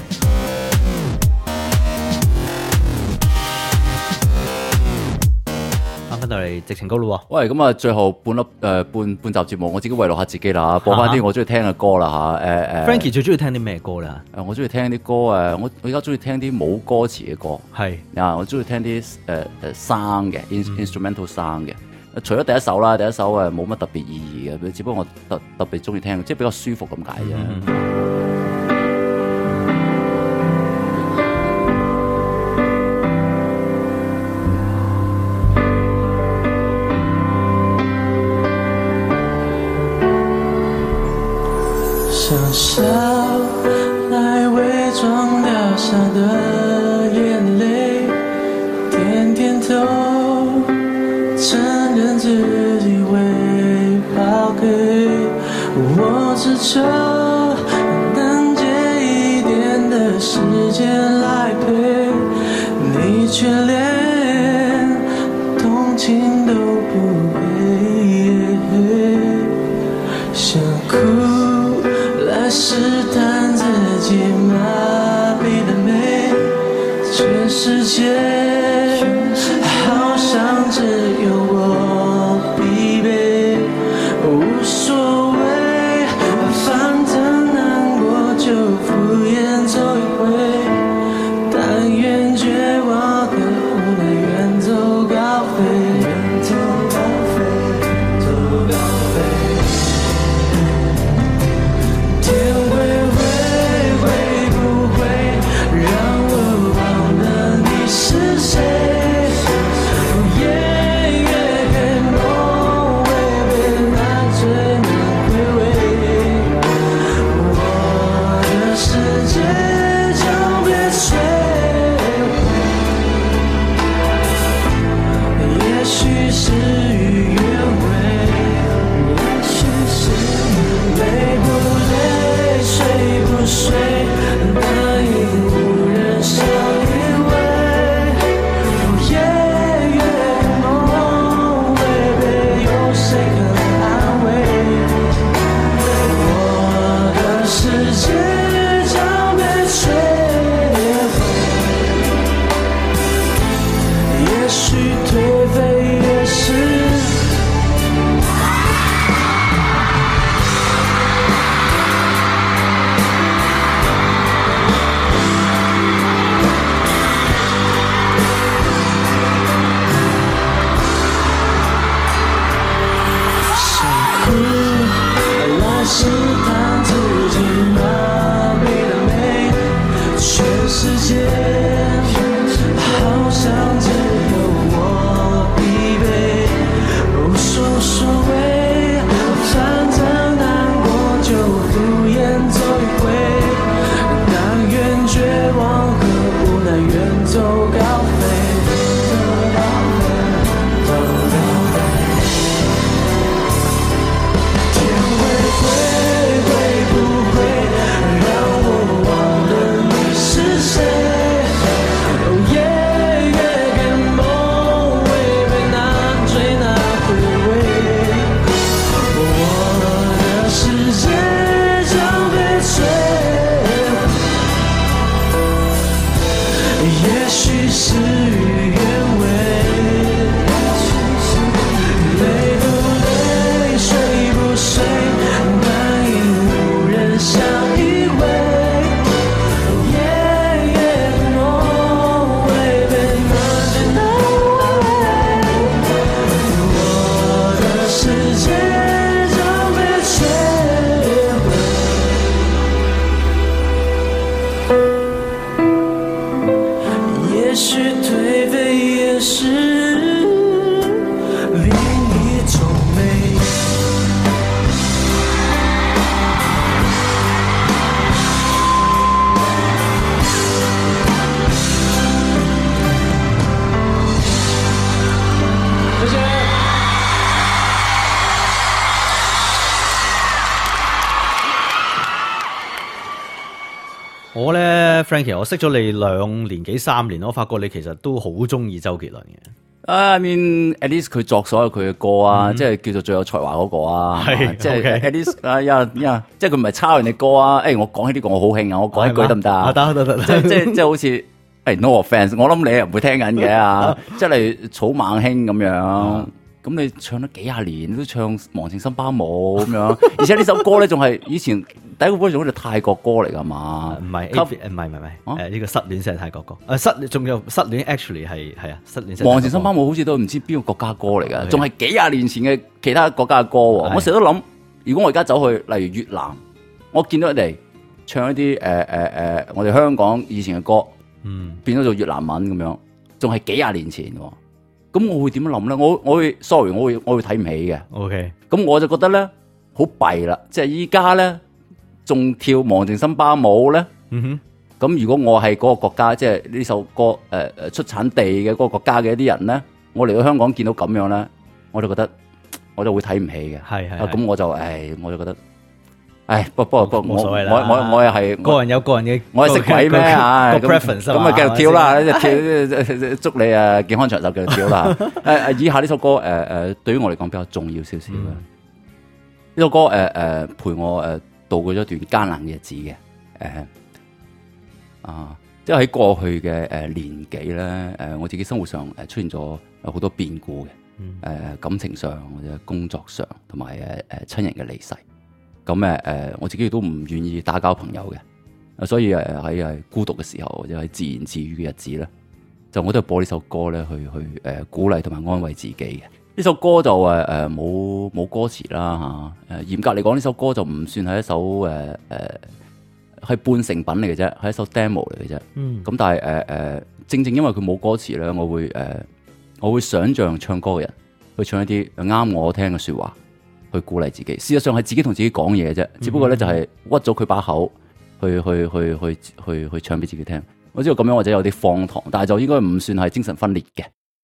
翻到嚟矽情谷咯喎。 喂，咁啊，最後半集節目，我自己慰勞下自己啦，播翻啲我中意聽嘅歌啦嚇。 Frankie 最中意聽啲咩歌咧？ 我中意聽啲歌我而家中意聽啲冇歌詞嘅歌。係我中意聽啲聲嘅 instrumental sound 嘅。除咗第一首啦，第一首冇乜特別意義嘅，只不過我特別中意聽，即係比較舒服咁解啫。 笑来伪装掉下的眼泪，点点头承认自己会抛给我，只求能借一点的时间来陪你，却连同情都不配，想哭来试探自己麻痹的美，全世界好像只有我疲惫，无所谓，反正难过就敷衍走一回，但愿绝望和无奈远走高飞，远走高飞，走高飞。天会不会让我忘了你是谁？夜越黑，梦会被难追难回味，我的世界将被摧毁。也许事与愿违，也许是累不累，睡不睡，答应无人相依偎。夜越梦会被有谁可安慰，我的世界将被摧毁。也许颓废也是来试探自己麻痹的美，全世界好像只有我疲惫，无所谓，反正难过就敷衍走一回，但愿绝望和无奈远走高飞。也许事与愿违，累不累，睡不睡，答应无人相依偎。夜梦会被难追难回，我的世界将被摧毁。也许颓废也是另一种美。谢谢。 我咧 Frankie， 我識咗你2年幾3年，我發覺你其實都好中意周杰倫嘅。 I mean at least 佢作所有佢嘅歌啊，即係叫做最有才華嗰個啊，即係 at least 即係佢唔係抄人哋歌啊。我講起呢個我好興啊，我講一句得唔得啊？得，即係好似no offense， 我諗你又唔會聽緊嘅啊，即係例如草蜢兄咁樣。咁你唱咗幾廿年都唱《忘情森巴舞》咁樣，而且呢首歌咧仲係以前第一個 version 好似泰國歌嚟㗎嘛？唔係，呢個失戀先係泰國歌。仲有失戀 actually 係啊，失戀。《忘情森巴舞》好似都唔知邊個國家歌嚟㗎，仲係幾廿年前嘅其他國家嘅歌喎。我成日都諗，如果我而家走去例如越南，我見到人哋唱一啲我哋香港以前嘅歌，變咗做越南文咁樣，仲係幾廿年前喎。咁我會點樣諗咧？我會 sorry， 我會睇唔起嘅。OK， 咁我就覺得咧好弊啦，即係依家咧仲跳忘情森巴舞咧？咁如果我係嗰個國家，即係呢首歌出產地嘅嗰個國家嘅一啲人咧，我嚟到香港見到咁樣咧，我就覺得我就會睇唔起嘅。係咁我就覺得。不過冇所謂啦。我又係個人有個人嘅， 我係食鬼咩啊？ 個 preference 咁啊，繼續跳啦！祝你健康長壽，繼續跳啦！以下呢首歌對於我嚟講比較重要少少嘅。呢首歌陪我度過咗一段艱難嘅日子嘅。即係喺過去嘅年幾咧，我自己生活上出現咗好多變故嘅。感情上或者工作上，同埋親人嘅離世。咁我自己亦都唔願意打交朋友嘅，所以喺孤獨嘅時候，或者喺自言自語嘅日子咧，就我都係播呢首歌咧，去鼓勵同埋安慰自己嘅。呢首歌就冇歌詞啦嚇，嚴格嚟講，呢首歌就唔算係一首係半成品嚟嘅啫，係一首 demo 嚟嘅啫。咁但係正正因為佢冇歌詞咧，我會想像唱歌嘅人去唱一啲啱我聽嘅説話。去鼓勵自己，事實上係自己同自己講嘢嘅啫，只不過咧就係屈咗佢把口去唱俾自己聽。我知道咁樣或者有啲荒唐，但係就應該唔算係精神分裂嘅。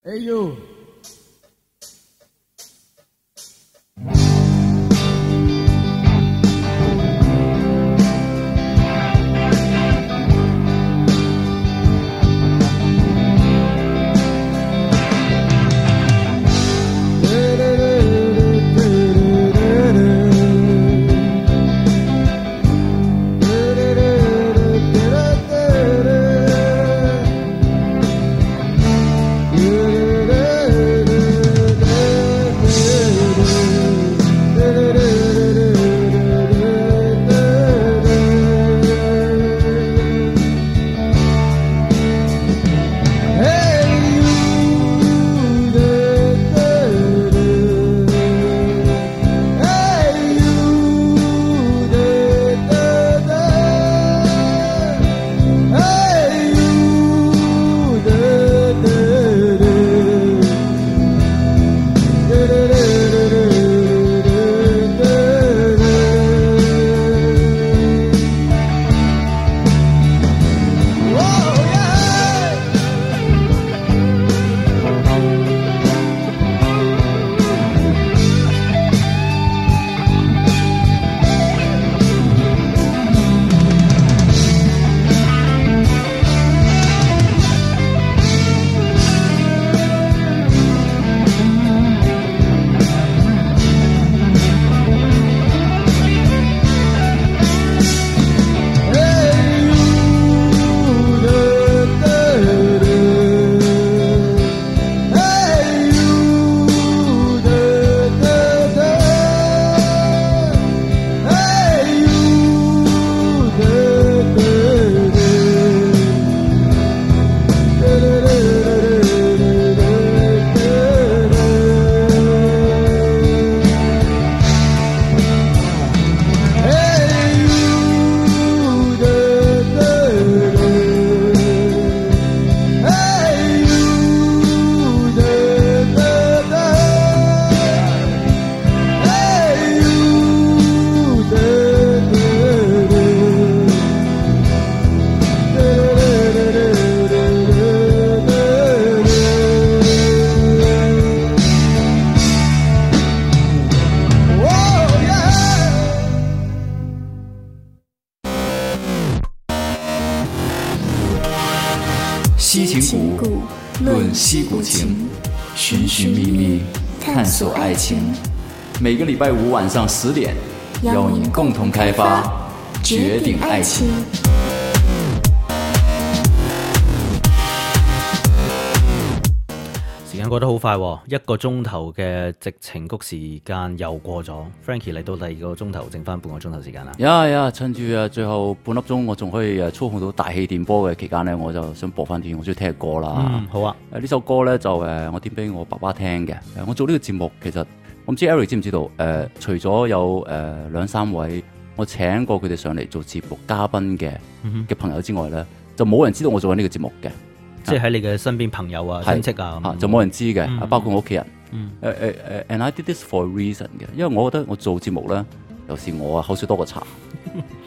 西情谷，论西谷情，寻寻觅觅，探索爱情。每个礼拜五晚上10点，邀你共同开发，绝顶爱情。 時間過得好快，1個鐘頭嘅矽情谷時間又過咗。Frankie 嚟到第2個鐘頭，剩翻半個鐘頭時間啦。 呀，趁住最後半粒鐘，我仲可以操控到大氣電波嘅期間咧，我就想播翻段我中意聽嘅歌啦。 好啊。 呢首歌咧就我點俾我爸爸聽嘅。我做呢個節目，其實我唔知 Eric 知唔知道？除咗有2-3位我請過佢哋上嚟做節目嘉賓嘅朋友之外咧，就冇人知道我做緊呢個節目嘅。 即係喺你嘅身邊朋友啊、親戚啊， 就冇人知嘅，包括我屋企人。And I did this for a reason 嘅，因為我覺得我做節目咧，有時我口水多過茶。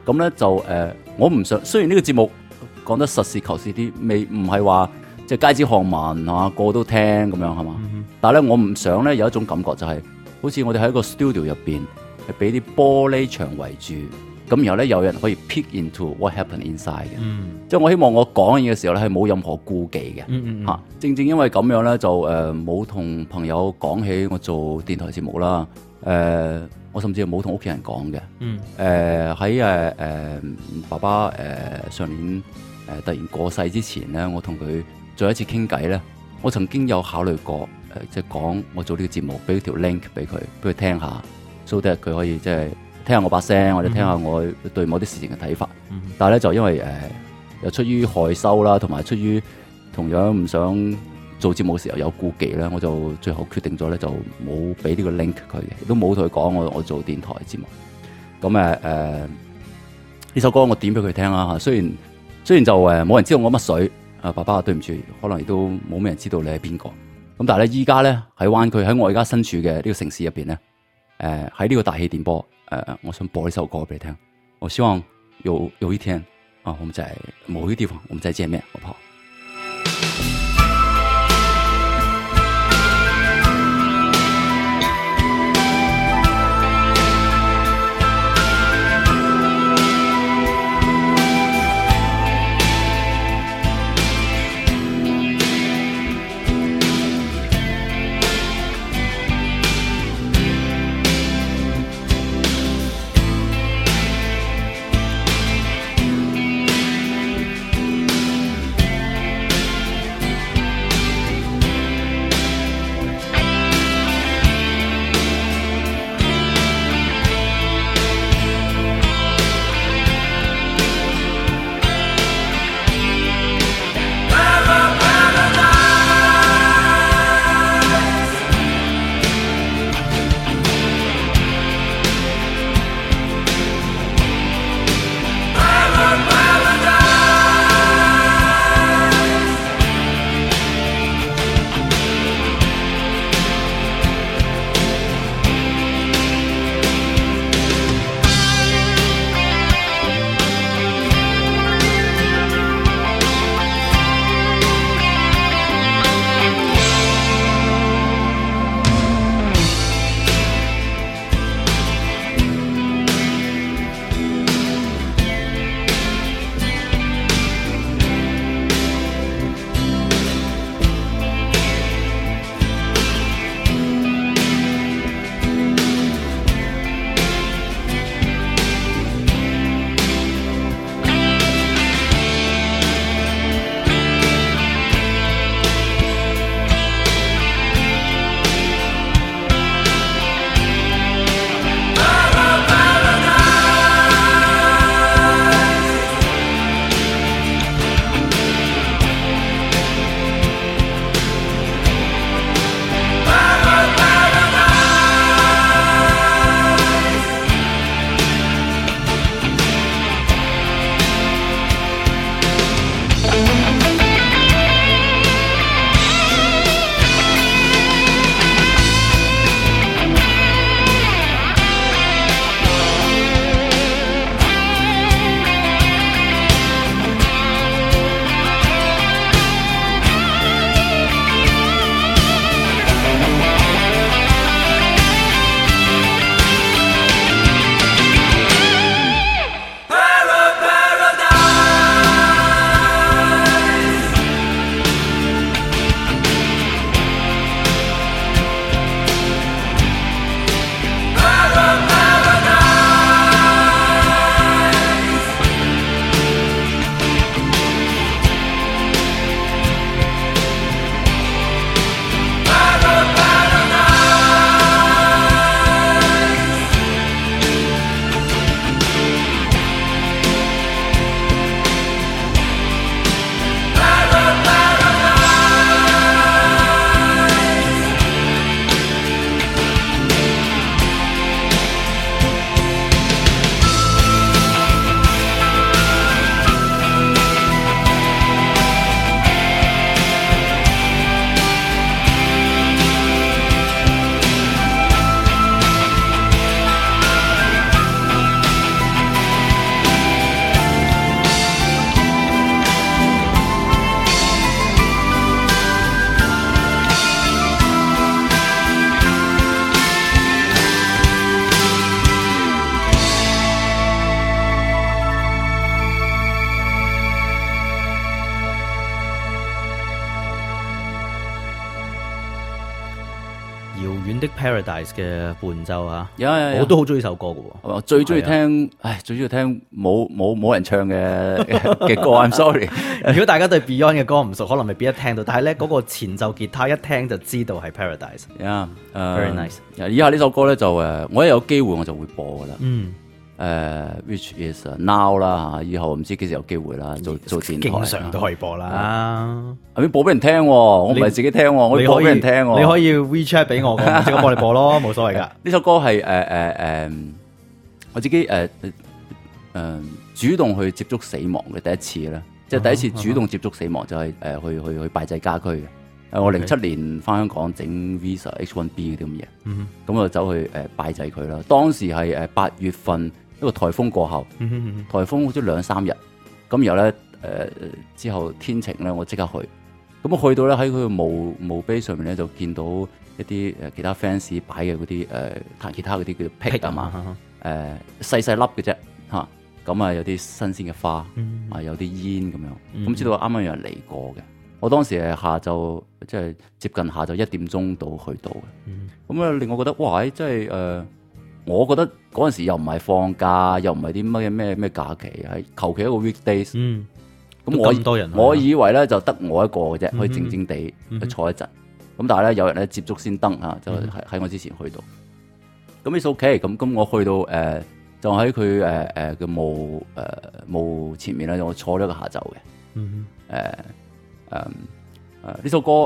咁咧就我唔想，雖然呢個節目講得實事求是啲，唔係話即係街知巷聞係嘛，個個都聽咁樣係嘛。但係咧我唔想咧有一種感覺就係、好似我哋喺一個 studio 入邊係俾啲玻璃牆圍住，咁然後咧有人可以 peek into what happened inside 嘅。即係我希望我講嘢嘅時候咧係冇任何顧忌嘅。正正因為咁樣咧就冇同朋友講起我做電台節目啦。我甚至係冇同屋企人講嘅。喺爸爸上年突然過世之前咧，我同佢再一次傾偈咧，我曾經有考慮過即係講我做呢個節目，俾條 link 俾佢聽下，so that 佢可以即係聽下我把聲，或者聽下我對某啲事情嘅睇法。但係咧就因為又出於害羞啦，同埋出於同樣唔想做節目嘅時候有顧忌咧，我就最後決定咗咧就冇俾呢個 link 佢嘅，亦都冇同佢講我做電台節目。咁呢首歌我點俾佢聽啦嚇，雖然就冇人知道我乜水，爸爸對唔住，可能亦都冇咩人知道你係邊個。咁但係咧依家咧喺灣區，喺我而家身處嘅呢個城市入邊咧，喺呢個大氣電波，我想播呢首歌俾你聽。我希望有一天啊，我們在某一個地方，我們再見面，好不好？ 遠的 Paradise 嘅伴奏啊， 我都好中意首歌嘅喎。 最中意聽，最中意聽冇人唱嘅歌。I'm sorry， 如果大家對 Beyond 嘅歌唔熟，可能未必一聽到，但係咧嗰個前奏吉他一聽就知道係 Paradise。Very nice。 以下呢首歌咧就我一有機會我就會播噶啦。which is now 啦嚇，以後唔知幾時有機會啦，做電台經常都可以播啦。 係咪播俾人聽喎？我唔係自己聽喎，我播俾人聽喎。 你可以 WeChat 俾我，即刻幫你播咯，冇所謂㗎。 呢首歌係我自己主動去接觸死亡嘅第一次啦，即係第一次主動接觸死亡就係去拜祭家駒嘅。我07年翻香港整 Visa H1B 嗰啲咁嘢，咁我就走去拜祭佢啦。當時係8月份。一個颱風過後，颱風好似2-3日，咁然後咧之後天晴咧，我即刻去。咁我去到咧喺佢嘅墓碑上面咧，就見到一啲其他 fans 擺嘅嗰啲彈吉他嗰啲叫 pick 啊嘛，細細粒嘅啫嚇。咁啊有啲新鮮嘅花，有啲煙咁樣。咁知道啱啱有人嚟過嘅。我當時係下晝即係接近下晝1點鐘到去到嘅。咁啊令我覺得哇！即係我覺得嗰陣時又唔係放假，又唔係啲咩假期，係求其一個 weekdays。咁咁多人， 我以為咧就得我一個嘅啫，可以靜靜地去坐一陣。咁但係咧有人咧接觸先登啊，就喺我之前去到。咁 it's OK。咁我去到就喺佢嘅墓前面咧，我坐咗個下晝嘅。呢首歌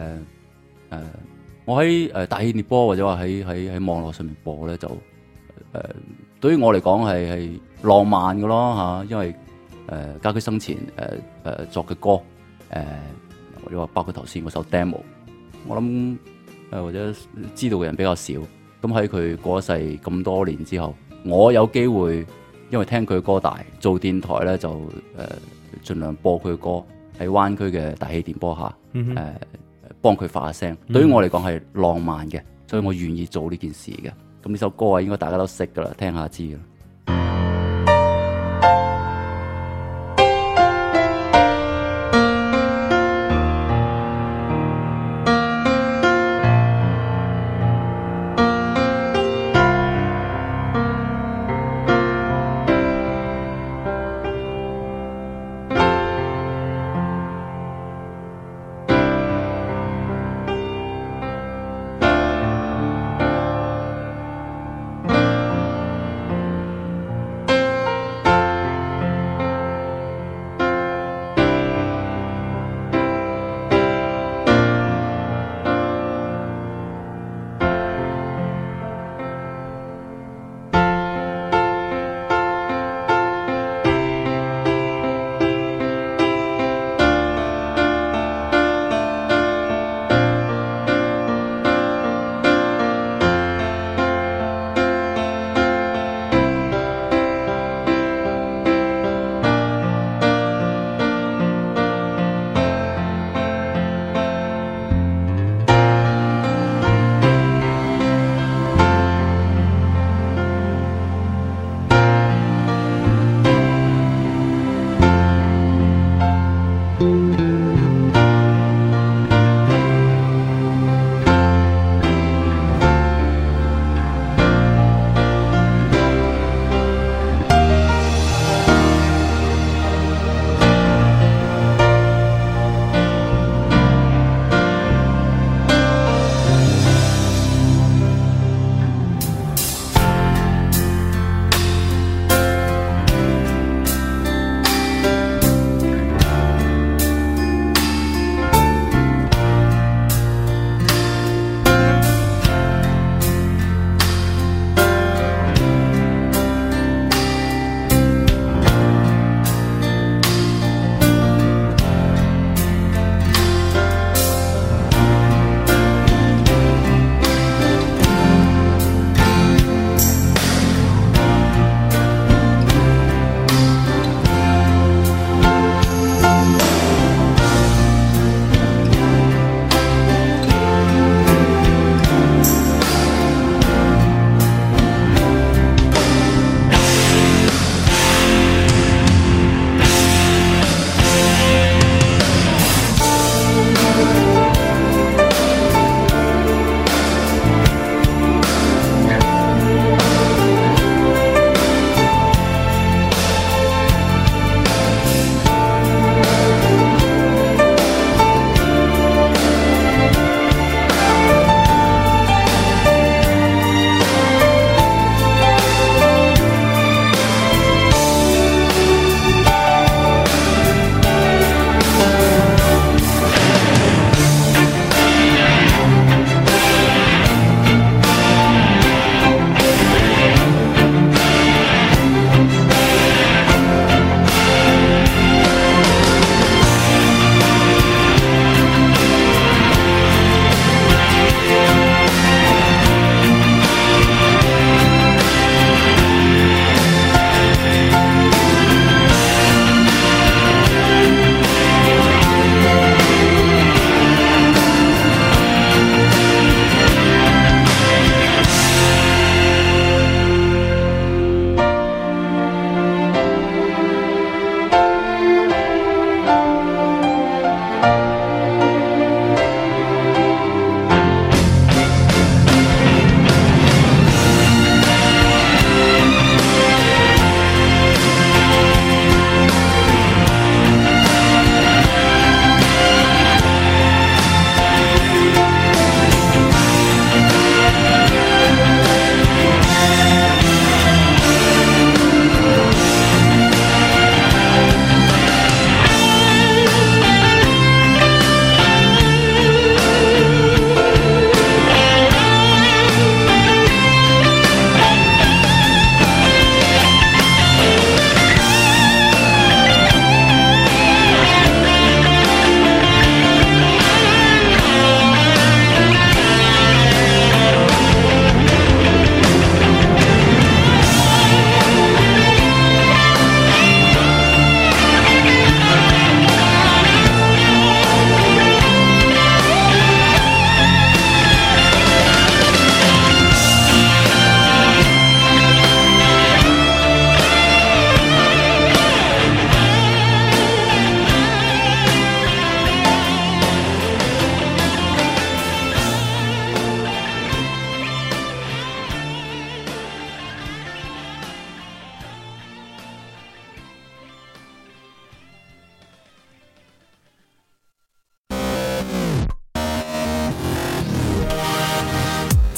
我喺大氣電波或者話喺網絡上面播咧，就對於我嚟講係浪漫嘅咯嚇，因為家駒生前作嘅歌或者話包括頭先嗰首 demo， 我諗或者知道嘅人比較少。咁喺佢過咗世咁多年之後，我有機會因為聽佢嘅歌大，做電台咧就盡量播佢嘅歌喺灣區嘅大氣電波下幫佢發下聲，對於我嚟講係浪漫嘅，所以我願意做呢件事嘅。咁呢首歌啊，應該大家都識噶啦，聽下知噶啦。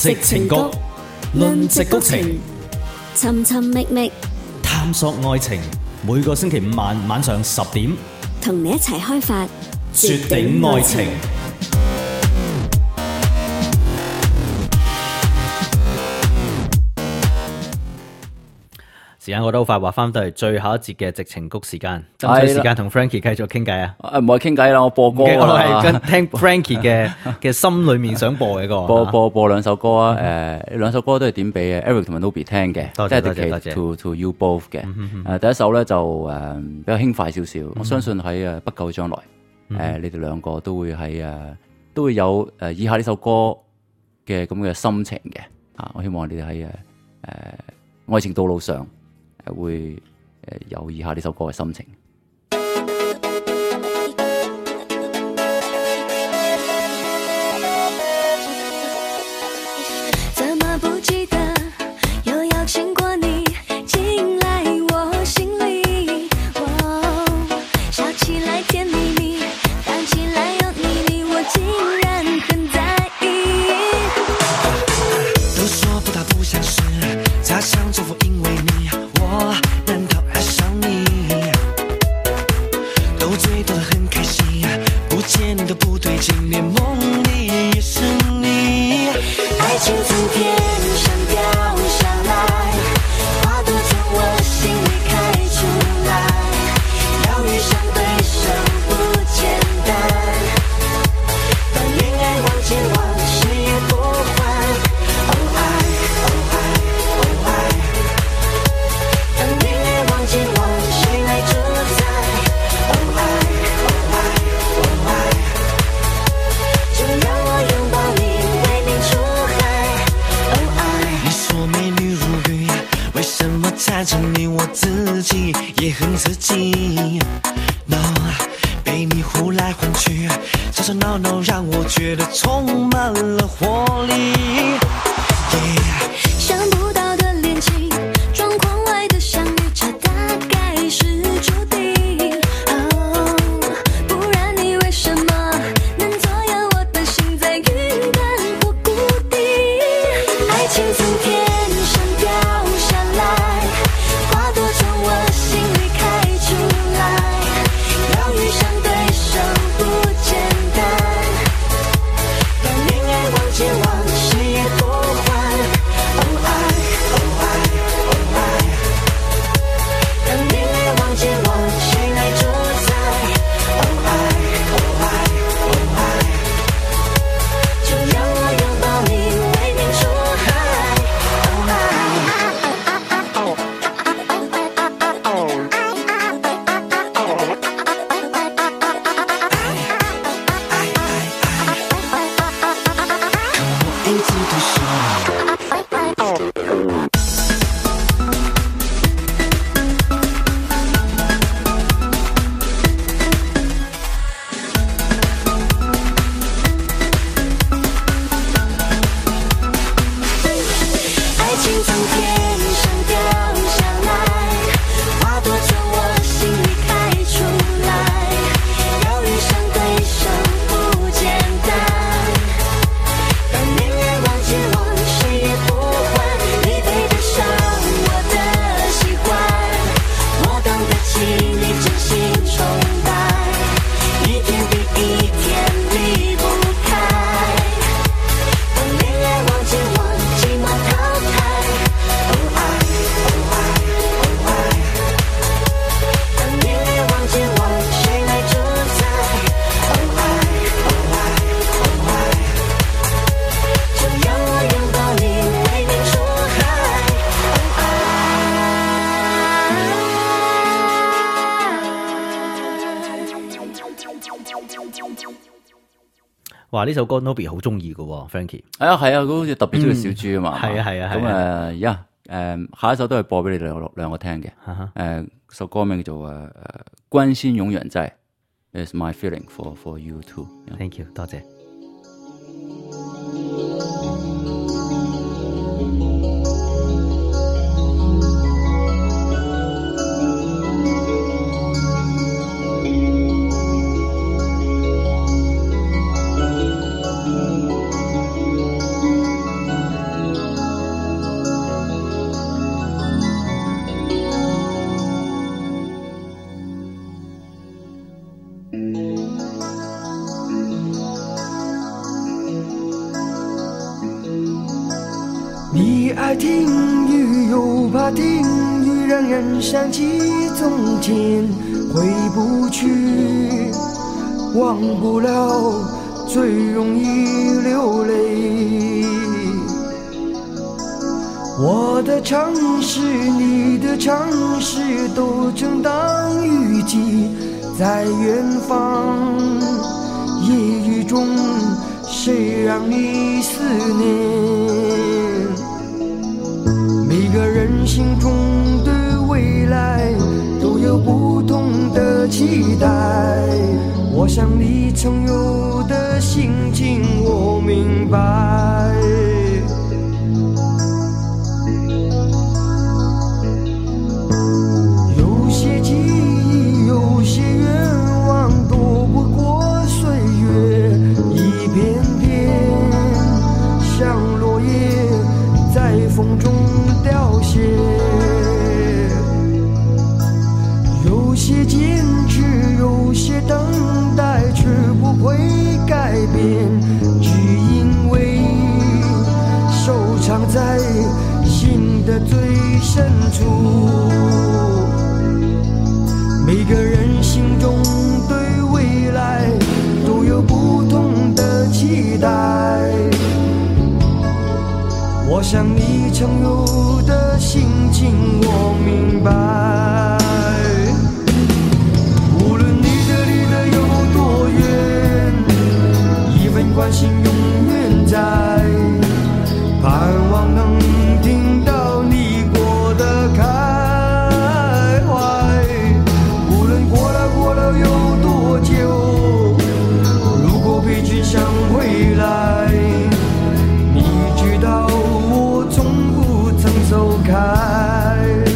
矽情谷，論矽谷情， 尋尋覓覓， 探索愛情。每個星期五晚上10點， 同你一齊開發絕頂愛情。時間過得好快，話翻到嚟最後一節嘅矽情谷時間，爭取時間同 Frankie 繼續傾偈啊！ 唔係傾偈啦，我播歌我係跟聽 Frankie 嘅心裏面想播嘅歌。 播兩首歌啊！兩首歌都係點俾 Eric 同埋 Nobby 聽嘅， 多謝 to you both 嘅。第一首咧就比較輕快少少，我相信喺不久將來，你哋兩個都會都會有以下呢首歌嘅咁嘅心情嘅。我希望你哋喺愛情道路上會有以下呢首歌嘅心情。 怎麼不記得有邀請過你進來我心裡，笑起來甜蜜蜜，看起來有你你我竟然很在意。都說不大不相識，假想重複因為你，我難道愛上你？都醉得很開心，不見你都不對勁，連夢裡也是你。愛情從天上掉下來，花朵從我心裡開出來，要遇上對手不簡單，當戀愛往前往，事業不換。Oh愛oh愛oh愛，當戀愛往前往，誰來主宰？Oh愛oh愛oh愛，就讓我擁抱你，為你出海。Oh愛，你說美女如雲，為什麼站着你我自己也很刺激 ？No， 被你呼來喚去，吵吵鬧鬧讓我覺得充滿了活力。想不到的戀情，狀況外的相遇，這大概是注定。不然你為什麼能左右我的心在雲淡或固定？愛情從天上掉下來，花朵從我心裡開出來，要遇上對手不簡單，當戀愛往前往，誰也不換。Oh愛oh愛oh愛，當戀愛往前往，誰來主宰？Oh愛oh愛oh愛，就讓我擁抱你，為你出海。Oh愛，一直都說。愛情從天上掉下來，花朵從我心裡開出來，要遇上對手不簡單，當戀愛往前往，誰也不換。你配得上我的喜歡，我當得起你真心崇拜，一天比一天離不開，當戀愛往前往，寂寞淘汰。Oh愛oh愛oh愛，當戀愛往前往，誰來主宰？Oh愛oh愛oh愛，就讓我擁抱你，為你出海。 哇！呢首歌 Nobby 好中意嘅喎 ，Frankie。 係啊，佢好似特別中意小豬啊嘛。 係啊。 咁下一首都係播俾你哋兩個聽嘅。首歌名叫做關心永遠在 ，It's my feeling for you too。 Thank you， 多謝。 你爱听雨又怕听雨，让人想起从前，回不去，忘不了，最容易流泪。我的城市，你的城市，都正当雨季，在远方，夜雨中，谁让你思念？每个人心中对未来都有不同的期待，我想你曾有的心情我明白。有些记忆，有些愿望，躲不过岁月，一片片像落叶在风中凋谢。有些坚持，有些等待，却不会改变，只因为收藏在心的最深处。每个人心中对未来都有不同的期待，我想你曾有的心情我明白。无论你的有多远，一份关心永远在，盼望能听到你过的开怀。无论过了有多久，如果悲剧想回来，你知道我从不曾走开。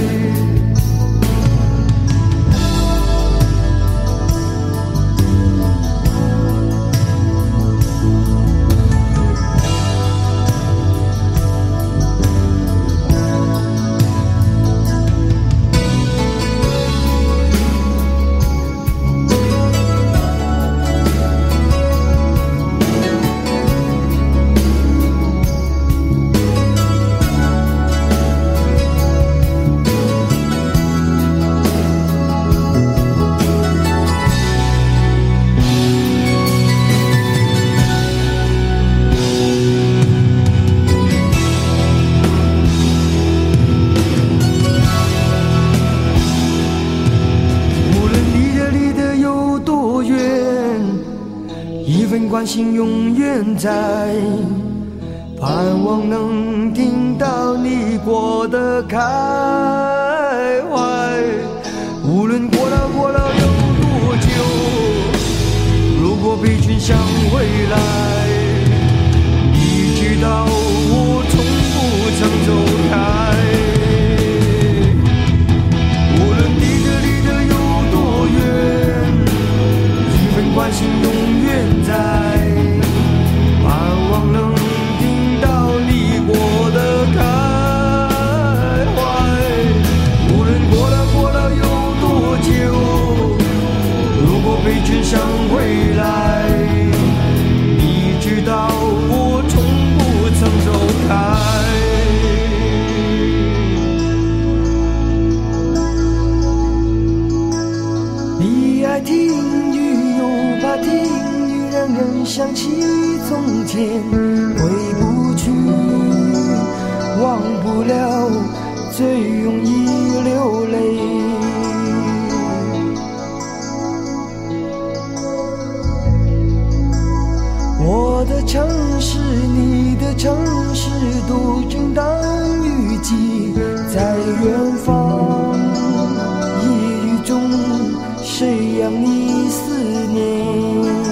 关心永远在，盼望能听到你过的开怀。无论过了有多久，如果悲剧想回来，你知道我从不曾走开。无论离得有多远，一份关心永远在，盼望能听到你过的开怀。无论过了有多久，如果悲剧想回来，你知道我从不曾走开。你爱听雨又怕听雨，让人想起从前，回不去，忘不了，最容易流泪。我的城市，你的城市，都正当雨季，在远方，夜雨中，谁让你思念？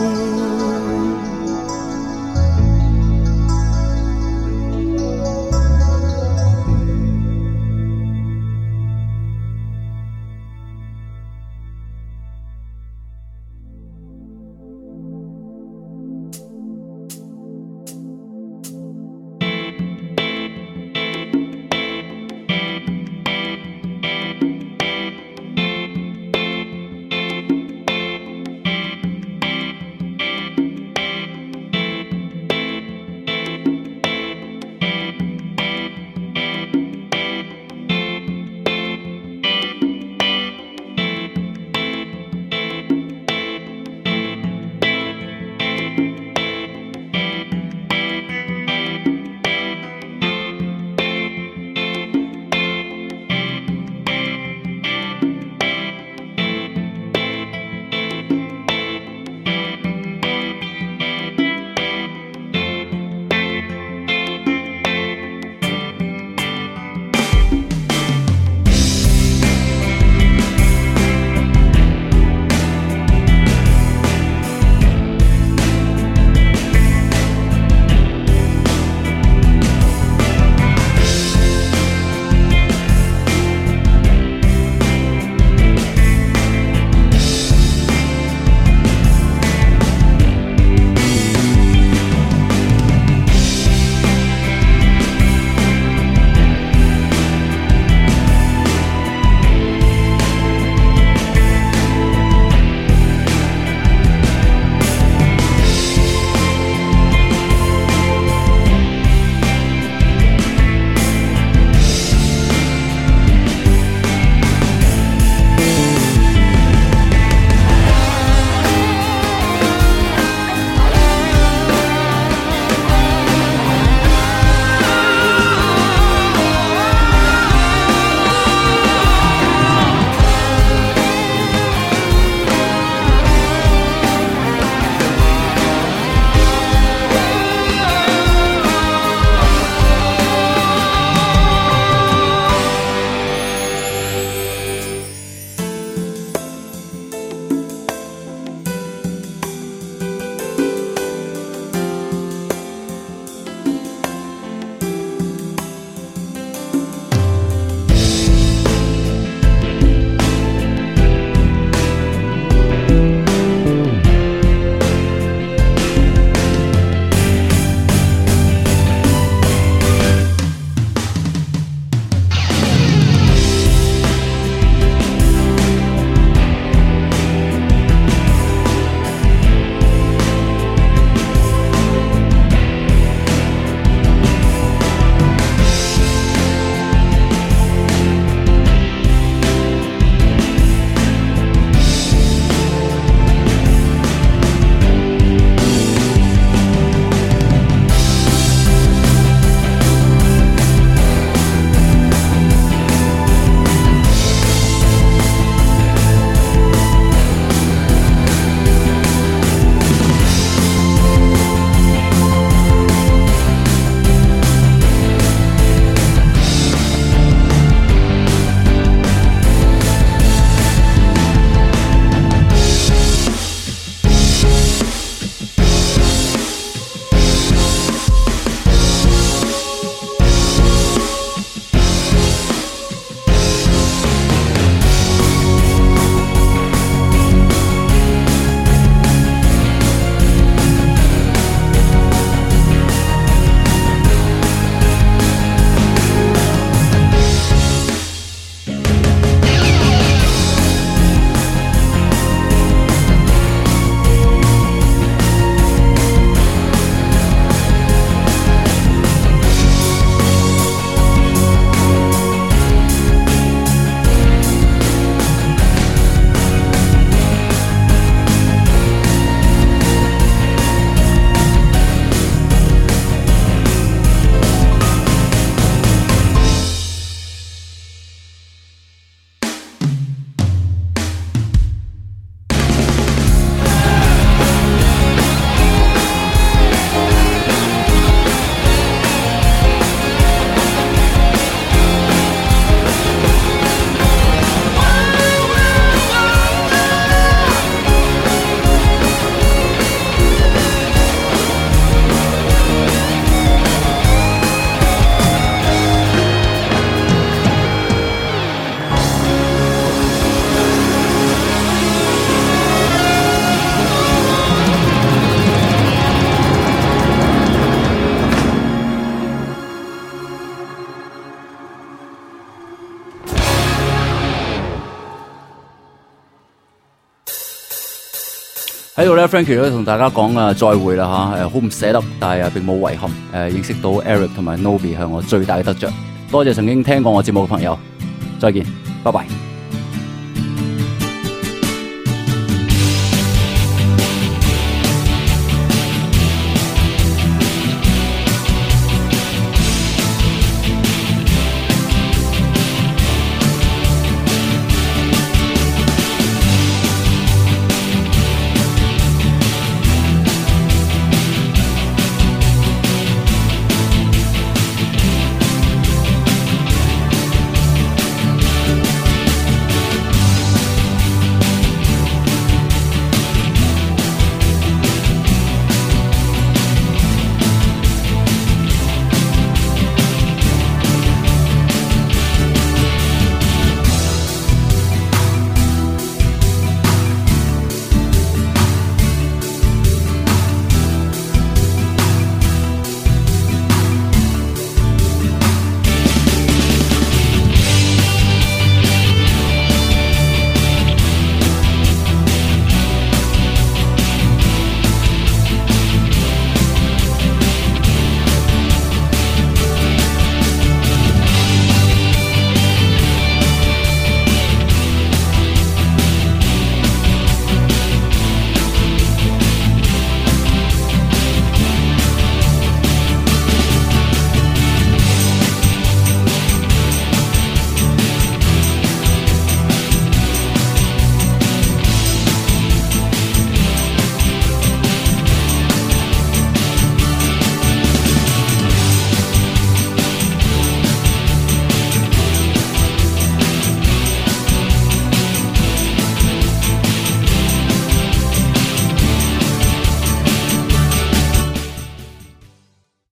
喺度咧 Frankie 都同大家講再會啦嚇，好唔捨得，但係並冇遺憾。認識到 Eric 同埋 Nobi 係我最大嘅得着。多謝曾經聽過我節目嘅朋友，再見，拜拜。